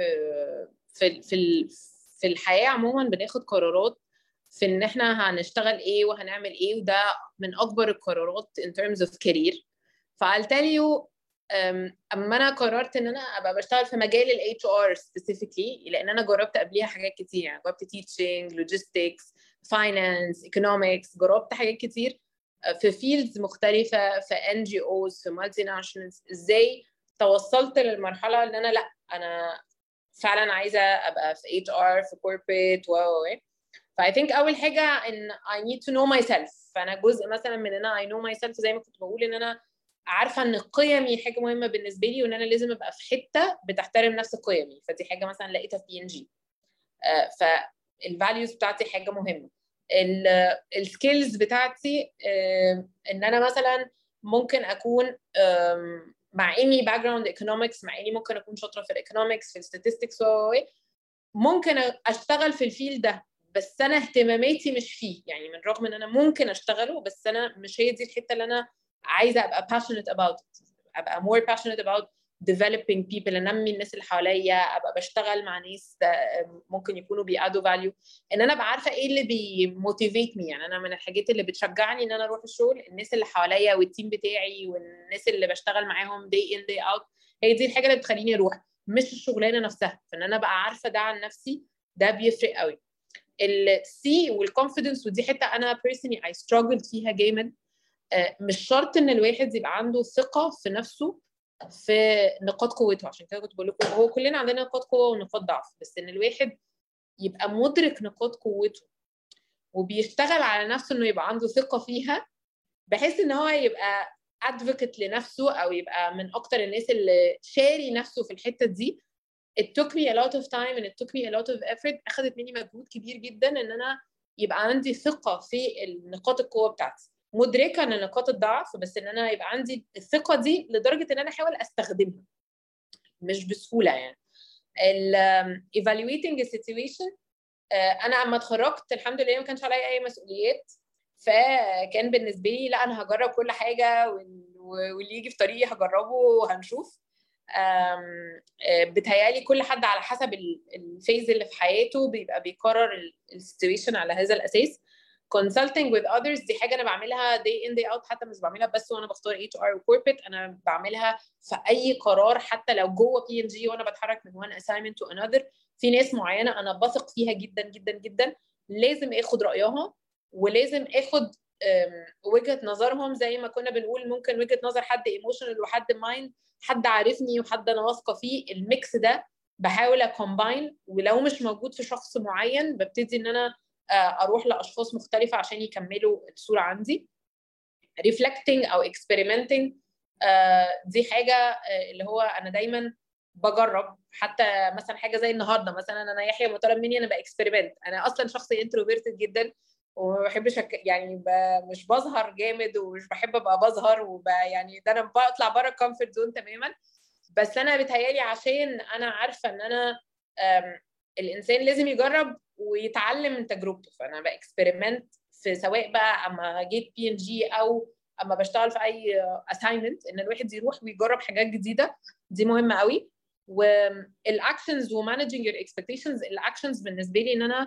في الحياه عموما بناخد قرارات في ان احنا هنشتغل ايه وهنعمل ايه، وده من اكبر القرارات in terms of career. فقلت له اما انا قررت ان انا ابقى بشتغل في مجال ال HR specifically، لان انا جربت قبليها حاجات كتير، يعني جربت teaching, logistics, finance, economics، جربت حاجات كتير في فيلدز مختلفة، في NGOs، في مالتي ناشونالز. ازاي توصلت للمرحلة ان انا لا، انا فعلا عايزة ابقى في HR في corporate I think اول حاجة ان I need to know myself. فانا جزء مثلا من ان انا I know myself زي ما كنت بقول ان انا عارفة ان قيمي حاجة مهمة بالنسبة لي، وان انا لازم ابقى في حتة بتحترم نفس قيمي. فدي حاجة مثلا لقيتها في PNG. فالفاليوز بتاعتي حاجة مهمة. السكيلز بتاعتي ان انا مثلا ممكن اكون مع اني باك جراوند ايكونومكس، مع اني ممكن اكون شاطره في الايكونومكس في الستاتستكس، ممكن اشتغل في الفيلد ده بس انا اهتماماتي مش فيه. يعني من رغم ان انا ممكن اشتغله بس انا مش هي دي الحته اللي انا عايزه ابقى passionate about it. ابقى more passionate about developing people، انمي الناس اللي حواليا، ابقى بشتغل مع ناس ممكن يكونوا بيادوا فاليو، ان انا ابقى عارفه ايه اللي بيموتيفيت مي. يعني انا من الحاجات اللي بتشجعني ان انا اروح الشغل الناس اللي حواليا والتيم بتاعي والناس اللي بشتغل معاهم day in day out. هي دي الحاجه اللي بتخليني اروح، مش الشغلانه نفسها. فان انا ابقى عارفه ده عن نفسي ده بيفرق قوي. السي والكونفيدنس، ودي حته انا personally I struggled فيها جامد. مش شرط ان الواحد يبقى عنده ثقه في نفسه في نقاط قوته، عشان كده كنت بقول لكم هو كلنا عندنا نقاط قوه ونقاط ضعف، بس ان الواحد يبقى مدرك نقاط قوته وبيشتغل على نفسه انه يبقى عنده ثقه فيها، بحيث ان هو يبقى ادفوكيت لنفسه او يبقى من اكتر الناس اللي شاري نفسه في الحته دي. It took me a lot of time and it took me a lot of effort. اخذت مني مجهود كبير جدا ان انا يبقى عندي ثقه في النقاط القوه بتاعتي، مدركه ان نقاط الضعف، بس ان انا يبقى عندي الثقه دي لدرجه ان انا احاول استخدمها مش بسهوله. يعني evaluating a situation، انا اما اتخرجت الحمد لله ما كانش عليا اي مسؤوليات، فكان بالنسبه لي لا انا هجرب كل حاجه واللي يجي في طريقي هجربه وهنشوف. بتهيالي كل حد على حسب الفيز اللي في حياته بيبقى بيقرر السيتويشن على هذا الاساس. consulting with others دي حاجه انا بعملها day in day out، حتى مش بعملها بس وانا بختار HR وكوربريت، انا بعملها في اي قرار حتى لو جوه PNG وانا بتحرك من one assignment to another. في ناس معينه انا بثق فيها جدا جدا جدا، لازم اخد رايها ولازم اخد وجهه نظرهم. زي ما كنا بنقول ممكن وجهه نظر حد ايموشنال وحد مايند، حد عارفني وحد انا واثقه فيه. الميكس ده بحاول اكومباين، ولو مش موجود في شخص معين ببتدي ان انا اروح لاشخاص مختلفه عشان يكملوا الصوره عندي. ريفلكتنج او اكسبيرمنتنج دي حاجه اللي هو انا دايما بجرب. حتى مثلا حاجه زي النهارده مثلا انا يحيى مطالب مني انا باكسبيرمنت. انا اصلا شخص انتروفيرتد جدا وما بحبش يعني مش بظهر جامد ومش بحب ابقى بظهر يعني ده انا بطلع بره الكومفورت زون تماما. بس انا بتهيالي عشان انا عارفه ان انا الانسان لازم يجرب ويتعلم من تجربته، فانا باكسبيرمنت في سواء بقى اما جيت PNG او اما بشتغل في اي اساينمنت، ان الواحد يروح ويجرب حاجات جديده. دي مهمه قوي. والاكشنز ومانجينج يور اكسبكتيشنز، الاكشنز بالنسبه لي ان انا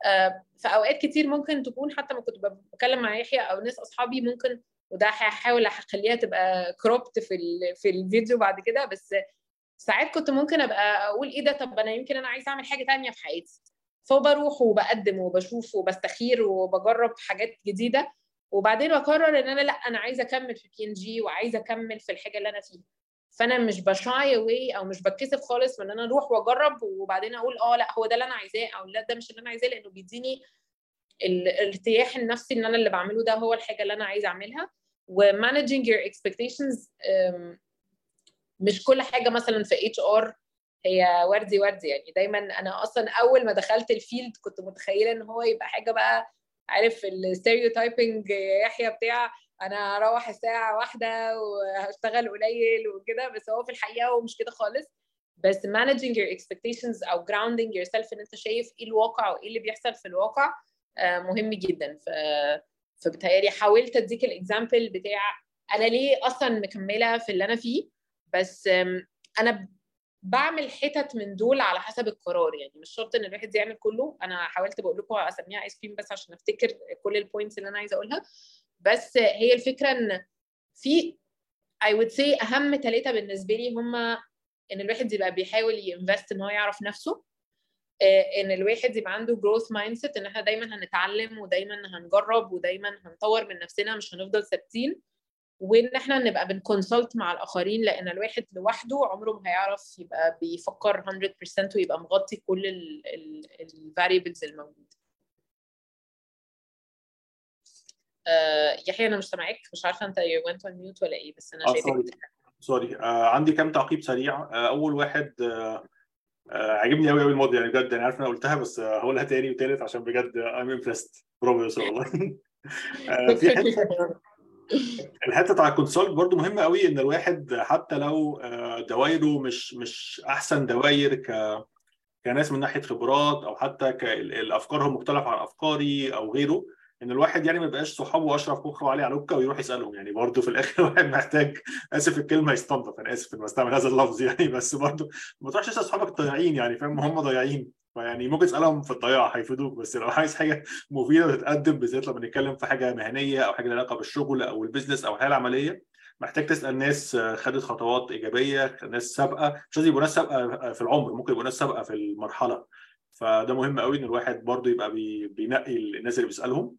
في اوقات كتير ممكن تكون حتى ما كنت بتكلم مع يحيى او ناس اصحابي ممكن، وده هحاول اخليها تبقى كروبت في الفيديو بعد كده، بس ساعات كنت ممكن ابقى اقول ايه ده، طب انا يمكن انا عايزه اعمل حاجه تانية في حياتي، فبروح وبقدم وبشوف وبستخير وبجرب حاجات جديده، وبعدين بقرر ان انا لا، انا عايزه اكمل في PNG وعايزه اكمل في الحاجه اللي انا فيها. فانا مش بشاي اواي او مش بتكسف خالص من ان انا اروح واجرب وبعدين اقول لا هو ده اللي انا عايزاه، او لا ده مش اللي انا عايزاه، لانه بيديني الارتياح النفسي ان انا اللي بعمله ده هو الحاجه اللي انا عايزه اعملها. ومانجينج يور اكسبكتيشنز، مش كل حاجه مثلا في HR هي وردي وردي يعني. دايما انا اصلا اول ما دخلت الفيلد كنت متخيله ان هو يبقى حاجه بقى، عارف الستيريوتايبنج يحيى بتاع انا هروح الساعه 1 وهشتغل قليل وكده، بس هو في الحقيقه هو مش كده خالص. بس managing your expectations او grounding yourself ان انت شايف ايه الواقع وايه اللي بيحصل في الواقع مهم جدا. فبتهيألي حاولت اديك الاكزامبل بتاع انا ليه اصلا مكمله في اللي انا فيه، بس انا بعمل حتت من دول على حسب القرار، يعني مش شرط ان الواحد يعمل كله. انا حاولت بقول لكم اسميها ايس كريم بس عشان افتكر كل البوينتس اللي انا عايزه اقولها. بس هي الفكره ان في I would say اهم 3 بالنسبه لي هما ان الواحد يبقى بيحاول ينفست ان هو يعرف نفسه، ان الواحد يبقى عنده جروث مايند سيت ان احنا دايما هنتعلم ودايما هنجرب ودايما هنطور من نفسنا مش هنفضل ثابتين، وان احنا نبقى بنكونسلت مع الاخرين، لان الواحد لوحده عمره ما هيعرف يبقى بيفكر 100% ويبقى مغطي كل الفاريبلز الموجوده. يحيى انا مش سامعاك، مش عارفه انت went on mute ولا ايه، بس انا شايفك. سوري. عندي كام تعقيب سريع. اول واحد، عجبني قوي الموضوع يعني بجد، انا عارف انا قلتها بس هقولها تاني وتالت عشان بجد I'm impressed. برافو يا ساره والله. في الحته بتاع الكونسلت برضو مهمه قوي، ان الواحد حتى لو دوايره مش احسن دواير كناس من ناحيه خبرات، او حتى الافكارهم مختلفه عن افكاري او غيره، ان الواحد يعني ما يبقاش صحابه اشرف مخه وعلي علوكه ويروح يسالهم. يعني برضه في الاخر الواحد محتاج، اسف الكلمه، يستنضف. انا اسف اني بستعمل هذا اللفظ يعني، بس برضه ما تروحش تسال اصحابك الضايعين، يعني فاهم، هم ضايعين. فيعني ممكن تسالهم في الضياع هيفيدوك، بس لو عايز حاجه مفيده وتتقدم، بالذات لما نتكلم في حاجه مهنيه او حاجه لها علاقه بالشغل او البيزنس او الحياه العمليه، محتاج تسال ناس خدت خطوات ايجابيه، ناس سابقه. مش لازم يبقوا ناس سابقه في العمر، ممكن يبقوا ناس سابقه في المرحله. فده مهم قوي ان الواحد برضو يبقى بينقي الناس اللي بيسالهم.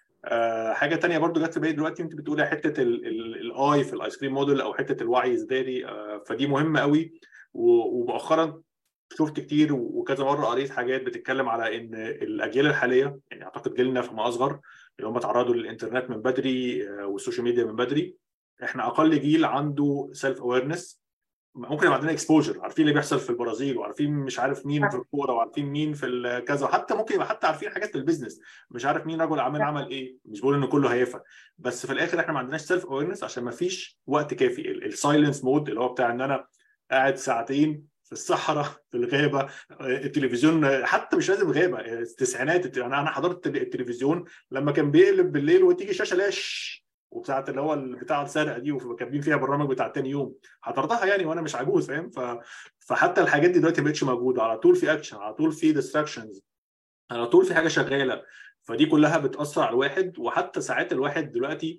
حاجه تانية برضو جت في بالي دلوقتي، انت بتقولي حته الاي في الايس كريم موديل، او حته الوعي الذاتي. فدي مهمه قوي. ومؤخرا شفت كتير وكذا مره قريت حاجات بتتكلم على ان الاجيال الحاليه، يعني اعتقد جيلنا فما اصغر، اللي هم اتعرضوا للانترنت من بدري والسوشيال ميديا من بدري، احنا اقل جيل عنده سيلف اويرنس. ممكن يبقى عندنا اكسبوجر، عارفين اللي بيحصل في البرازيل، وعارفين مش عارف مين في الكوره، وعارفين مين في كذا، حتى ممكن يبقى حتى عارفين حاجات في البيزنس، مش عارف مين رجل اعمال عمل ايه. مش بقول ان كله هيفهم، بس في الاخر احنا ما عندناش سيلف اويرنس عشان ما فيش وقت كافي. السايلنس مود اللي هو بتاع ان انا قاعد ساعتين في الصحراء في الغابه، التلفزيون حتى مش لازم غابه، التسعينات انا حضرت التلفزيون لما كان بيقلب بالليل وتيجي شاشه لاش وبتاعه اللي هو بتاع السرقه دي، وكاتبين فيها برنامج بتاع تاني يوم. حضرتها يعني وانا مش عجوز، فاهم. فحتى الحاجات دي دلوقتي ما بقتش موجوده. على طول في اكشن، على طول في ديستراكشنز، على طول في حاجه شغاله. فدي كلها بتاثر على الواحد. وحتى ساعات الواحد دلوقتي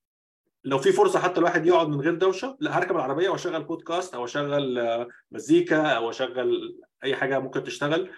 لو في فرصه حتى الواحد يقعد من غير دوشه، لا هركب العربيه واشغل بودكاست او اشغل مزيكا او اشغل اي حاجه ممكن تشتغل.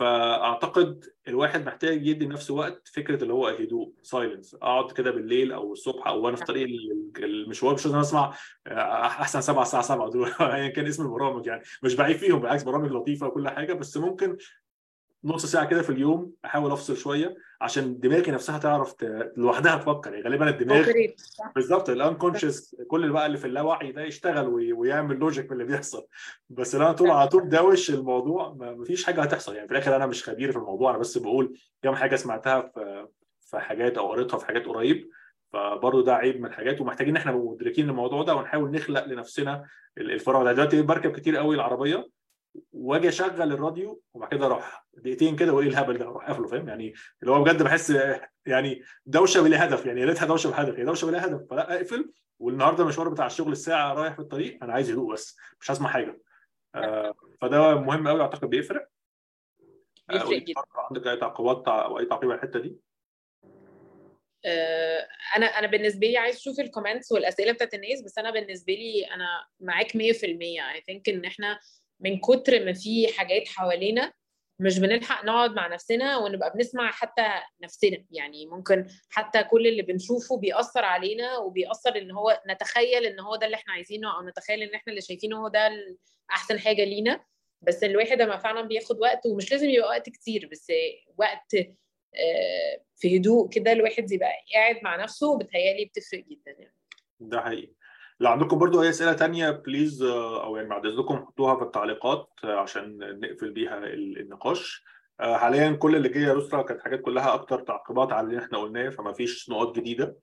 فاعتقد الواحد محتاج يدي نفسه وقت، فكره اللي هو هدوء، سايلنس. اقعد كده بالليل او الصبح او وانا في طريق المشوار، مش لازم اسمع احسن 7 الساعه 7 دول ايا كان اسم البرامج، يعني مش بعيب فيهم، بالعكس برامج لطيفه وكل حاجه، بس ممكن نص ساعه كده في اليوم احاول افصل شويه عشان دماغي نفسها تعرف لوحدها تفكر. يعني غالبا الدماغ بالظبط الانكونشس، كل اللي بقى اللي في اللاوعي ده يشتغل ويعمل لوجيك من اللي بيحصل. بس لو انا طول على طول داوش الموضوع، مفيش حاجه هتحصل. يعني في الاخر انا مش خبير في الموضوع، انا بس بقول كام حاجه سمعتها في حاجات او قريتها في حاجات قريب. فبرضه ده عيب من الحاجات، ومحتاجين ان احنا مدركين الموضوع ده ونحاول نخلق لنفسنا الفراغ ده. دلوقتي بركب كتير قوي العربيه واجي اشغل الراديو وبعد كده اروح دقيقتين كده وايه الهبل ده، اروح قافله، فاهم يعني. اللي هو بجد بحس يعني دوشه بلا هدف، يعني يا ريتها دوشه بهدف، هي دوشه بلا هدف، فلا اقفل. والنهارده المشوار بتاع الشغل الساعه رايح في الطريق، انا عايز هدوء بس مش هسمع حاجه. فده مهم قوي، اعتقد بيفرق. بيفرق جدا. عندك اي تعقيبات او اي تعقيب على الحته دي؟ انا بالنسبه لي عايز اشوف الكومنتس والاسئله بتاعت الناس، بس انا بالنسبه لي انا معاك 100%. I think ان احنا من كتر ما في حاجات حوالينا مش بنلحق نقعد مع نفسنا ونبقى بنسمع حتى نفسنا. يعني ممكن حتى كل اللي بنشوفه بيأثر علينا، وبيأثر ان هو نتخيل ان هو ده اللي احنا عايزينه، او نتخيل ان احنا اللي شايفينه هو ده احسن حاجه لينا. بس الواحد لما فعلا بياخد وقت، ومش لازم يبقى وقت كتير، بس وقت في هدوء كده الواحد يبقى قاعد مع نفسه، بتهيالي بتفرق جدا يعني. ده حقيقي. لو عندكم برضو اي اسئله تانية بليز، او يعني بعد اذنكم حطوها في التعليقات عشان نقفل بيها النقاش. حاليا كل اللي جه يا يسرا كانت حاجات كلها اكتر تعقيبات على اللي احنا قلناه، فما فيش نقاط جديده.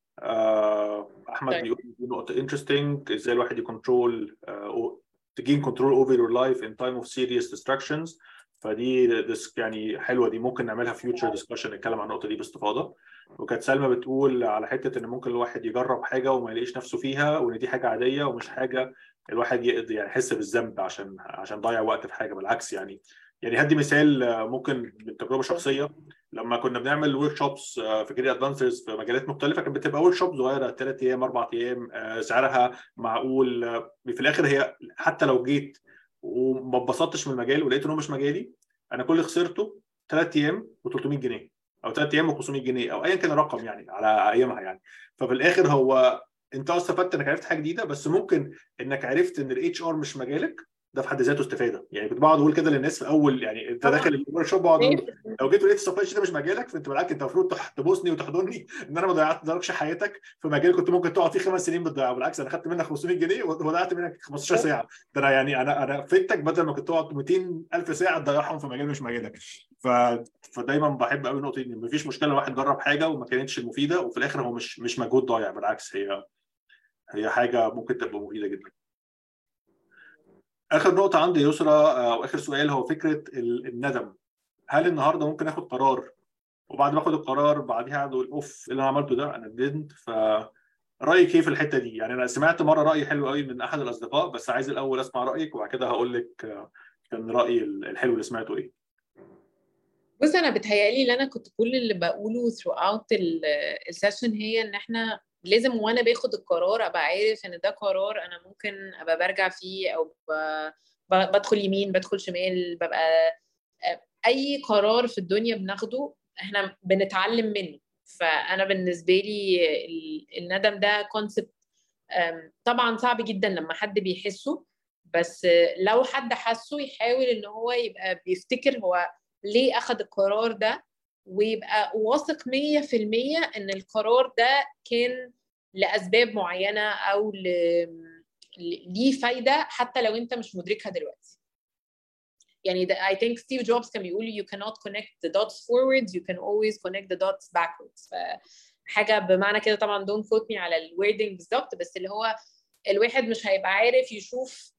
احمد طيب. بيقول دي نقطه انترستنج، ازاي الواحد يكنترول تجين كنترول اوفر يور لايف ان تايم اوف سيريس ديستراكشنز. فدي يعني حلوه، دي ممكن نعملها فيوتشر ديسكشن نتكلم عن النقطه دي باستفاضه. وكانت سلمى بتقول على حته ان ممكن الواحد يجرب حاجه وما يلاقيش نفسه فيها، وان دي حاجه عاديه ومش حاجه الواحد يقدر يعني يحس بالذنب عشان ضيع وقت في حاجه. بالعكس يعني هدي مثال ممكن من تجربه شخصيه. لما كنا بنعمل ورك شوبس في كارير ادفانسرز في مجالات مختلفه، كانت بتبقى ورك شوب صغيره 3 ايام 4 ايام، سعرها معقول. في الاخر هي حتى لو جيت وما اتبسطتش من المجال ولقيت انه مش مجالي، انا كل اللي خسرته 3 ايام و300 جنيه او 3 ايام و500 جنيه او ايا كان الرقم يعني على ايامها يعني. ففي الاخر هو انت استفدت انك عرفت حاجه جديده، بس ممكن انك عرفت ان الاتش ار مش مجالك، ده في حد ذاته استفاده. يعني كنت بقعد اقول كده للناس في اول، يعني انت داخل الورك شوب بقعد اقول لو جيت ولقيت السبلاي ده مش مجالك، فانت بالعكس انت المفروض تبوسني وتحضني ان انا ما ضيعتلكش حياتك في مجال كنت ممكن تقعد فيه 5 سنين بتضيعه. بالعكس انا خدت منك 500 جنيه وضيعت منك 15 ساعه. ده انا يعني انا فدتك بدل ما كنت تقعد 200,000 ساعه تضيعهم في مجال مش مجالك. فدايما بحب قوي النقطه دي، ان مفيش مشكله الواحد جرب حاجه وما كانتش مفيده، وفي الاخر هو مش مجهود ضايع، بالعكس هي حاجه ممكن تبقى مفيده جدا. اخر نقطه عندي يسرى او اخر سؤال هو فكره الندم. هل النهارده ممكن اخد قرار وبعد ما اخد القرار بعديها اقول اوف اللي انا عملته ده انا ندمت؟ رايك ايه في الحته دي؟ يعني انا سمعت مره راي حلو قوي من احد الاصدقاء، بس عايز الاول اسمع رايك وبعد كده هقول لك كان رايي الحلو اللي سمعته ايه. بص، انا بتهيالي ان انا كنت كل اللي بقوله throughout السيشن هي ان احنا لازم وانا باخد القرار ابقى عارف ان ده قرار انا ممكن ابقى برجع فيه، او بدخل يمين بدخل شمال، ببقى اي قرار في الدنيا بناخده احنا بنتعلم منه. فانا بالنسبه لي الندم ده كونسبت طبعا صعب جدا لما حد بيحسه، بس لو حد حسه يحاول ان هو يبقى بيفتكر هو ليه اخذ القرار ده، ويبقى واثق 100% ان القرار ده كان لاسباب معينه، او ليه فايده حتى لو انت مش مدركها دلوقتي. يعني I think Steve Jobs كان بيقول you cannot connect the dots forwards, you can always connect the dots backwards. حاجه بمعنى كده، طبعا don't quote me على الوردنج بالظبط، بس اللي هو الواحد مش هيبقى عارف يشوف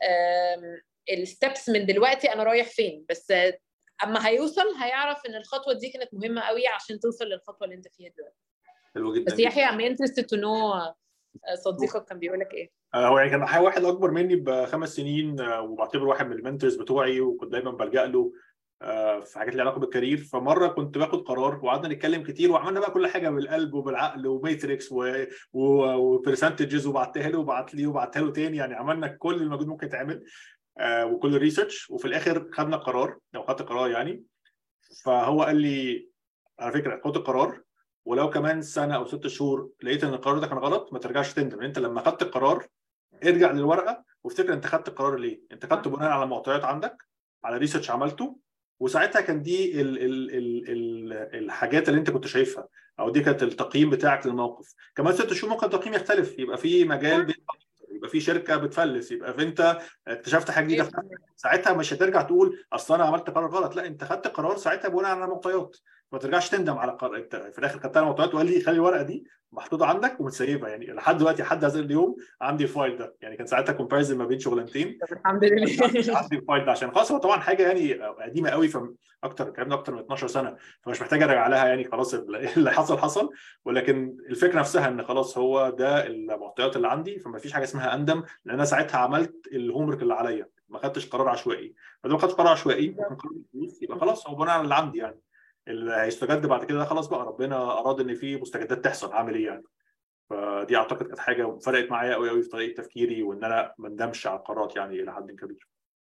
الستبس من دلوقتي انا رايح فين، بس اما هيوصل هيعرف ان الخطوه دي كانت مهمه قوي عشان توصل للخطوه اللي انت فيها دلوقتي. حلو جدا. بس يحيى I'm interested to know صديقك كان بيقول لك ايه. هو يعني كان معايا واحد اكبر مني ب5 سنين، وبعتبره واحد من المنتورز بتوعي، وكنت دايما بلجأ له في حاجات ليها علاقه بالكارير. فمره كنت باخد قرار وقعدنا نتكلم كتير وعملنا بقى كل حاجه بالقلب وبالعقل وماتريكس وبرسنتجز، وبعتها له وبعتها له تاني. يعني عملنا كل المجهود ممكن يتعمل وكل الريسيرش، وفي الاخر خدنا قرار او خدت قرار يعني. فهو قال لي على فكره خد القرار، ولو كمان سنه او 6 شهور لقيت ان القرار ده كان غلط ما ترجعش تندم. انت لما خدت القرار ارجع للورقه وافتكر انت خدت القرار ليه. انت خدته بناء على معطيات عندك، على ريسيرش عملته، وساعتها كان دي الحاجات اللي انت كنت شايفها، او دي كانت التقييم بتاعك للموقف. كمان 6 شهور ممكن التقييم يختلف، يبقى في مجال يبقى في شركه بتفلس، يبقى انت اكتشفت حاجه جديده. ساعتها مش هترجع تقول اصل انا عملت قرار غلط، لا انت خدت قرار ساعتها بناء على معطيات، ما ترجعش تندم على قرار. انت في الاخر خدت على معطيات، وقال لي خلي الورقه دي محطوطه عندك ومتسيبه. يعني لحد دلوقتي لحد هذا اليوم عندي الفايل ده. يعني كان ساعتها كومباريزن ما بين شغلانتين. الحمد لله. عندي الفايل ده عشان خلاص هو طبعا حاجه يعني قديمه قوي، فاكتر كلامنا اكتر من 12 سنه، فمش محتاج ارجع لها. يعني خلاص اللي حصل حصل، ولكن الفكره نفسها ان خلاص هو ده المعطيات اللي عندي، فما فيش حاجه اسمها اندم، لان انا ساعتها عملت الهوم ورك اللي عليا. ما خدتش قرار عشوائي. فلو ما خدتش قرار عشوائي وكان قرار فلوس يبقى خلاص هو بناء على اللي عندي يعني. اللي هيستجد بعد كده خلاص بقى ربنا اراد ان في مستجدات تحصل، هعمل ايه يعني. فدي اعتقد كانت حاجه فرقت معايا قوي قوي في طريقه تفكيري، وان انا ما ندمش على القرارات يعني الى حد كبير.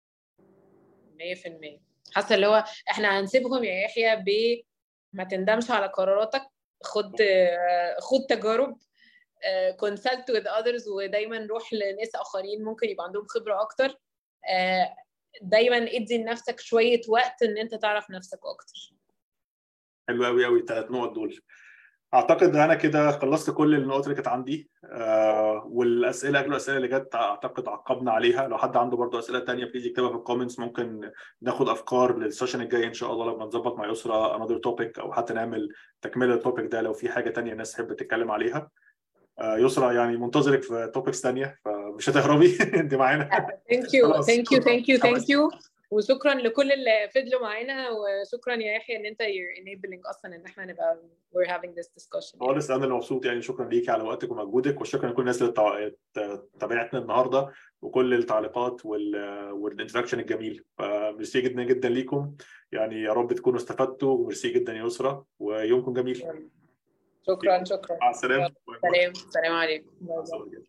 100%. حاسه اللي هو احنا هنسيبهم يا يحيى ما تندمش على قراراتك، خد تجارب، consult with others، ودايما روح لناس اخرين ممكن يبقى عندهم خبره اكتر. دايما ادي لنفسك شويه وقت ان انت تعرف نفسك اكتر. حلو قوي قوي الثلاث نقط دول. اعتقد انا كده خلصت كل النقط اللي كانت عندي، والاسئله اللي جت اعتقد عقبنا عليها. لو حد عنده برضو اسئله تانية بليز يكتبها في الكومنتس، ممكن ناخد افكار للسيشن الجاي ان شاء الله لما نظبط مع يسرا another topic، او حتى نعمل تكمله التوبيك ده لو في حاجه تانية الناس تحب تتكلم عليها. يسرا يعني منتظرك في توبكس تانية فمش هتهربي انت معانا. ثانك يو وشكرا لكل اللي فضلوا معانا، وشكرا يا يحيى ان انت you're enabling اصلا ان احنا نبقى we're having this discussion. خالص انا اللي مبسوط يعني. شكرا ليكي على وقتك ومجهودك، وشكرا لكل الناس اللي تابعتنا النهارده وكل التعليقات والانتراكشن الجميل. فميرسي جدا جدا ليكم يعني، يا رب تكونوا استفدتوا، وميرسي جدا يا يسرا، ويومكم جميل. شكرا مع السلامه. سلام عليكم.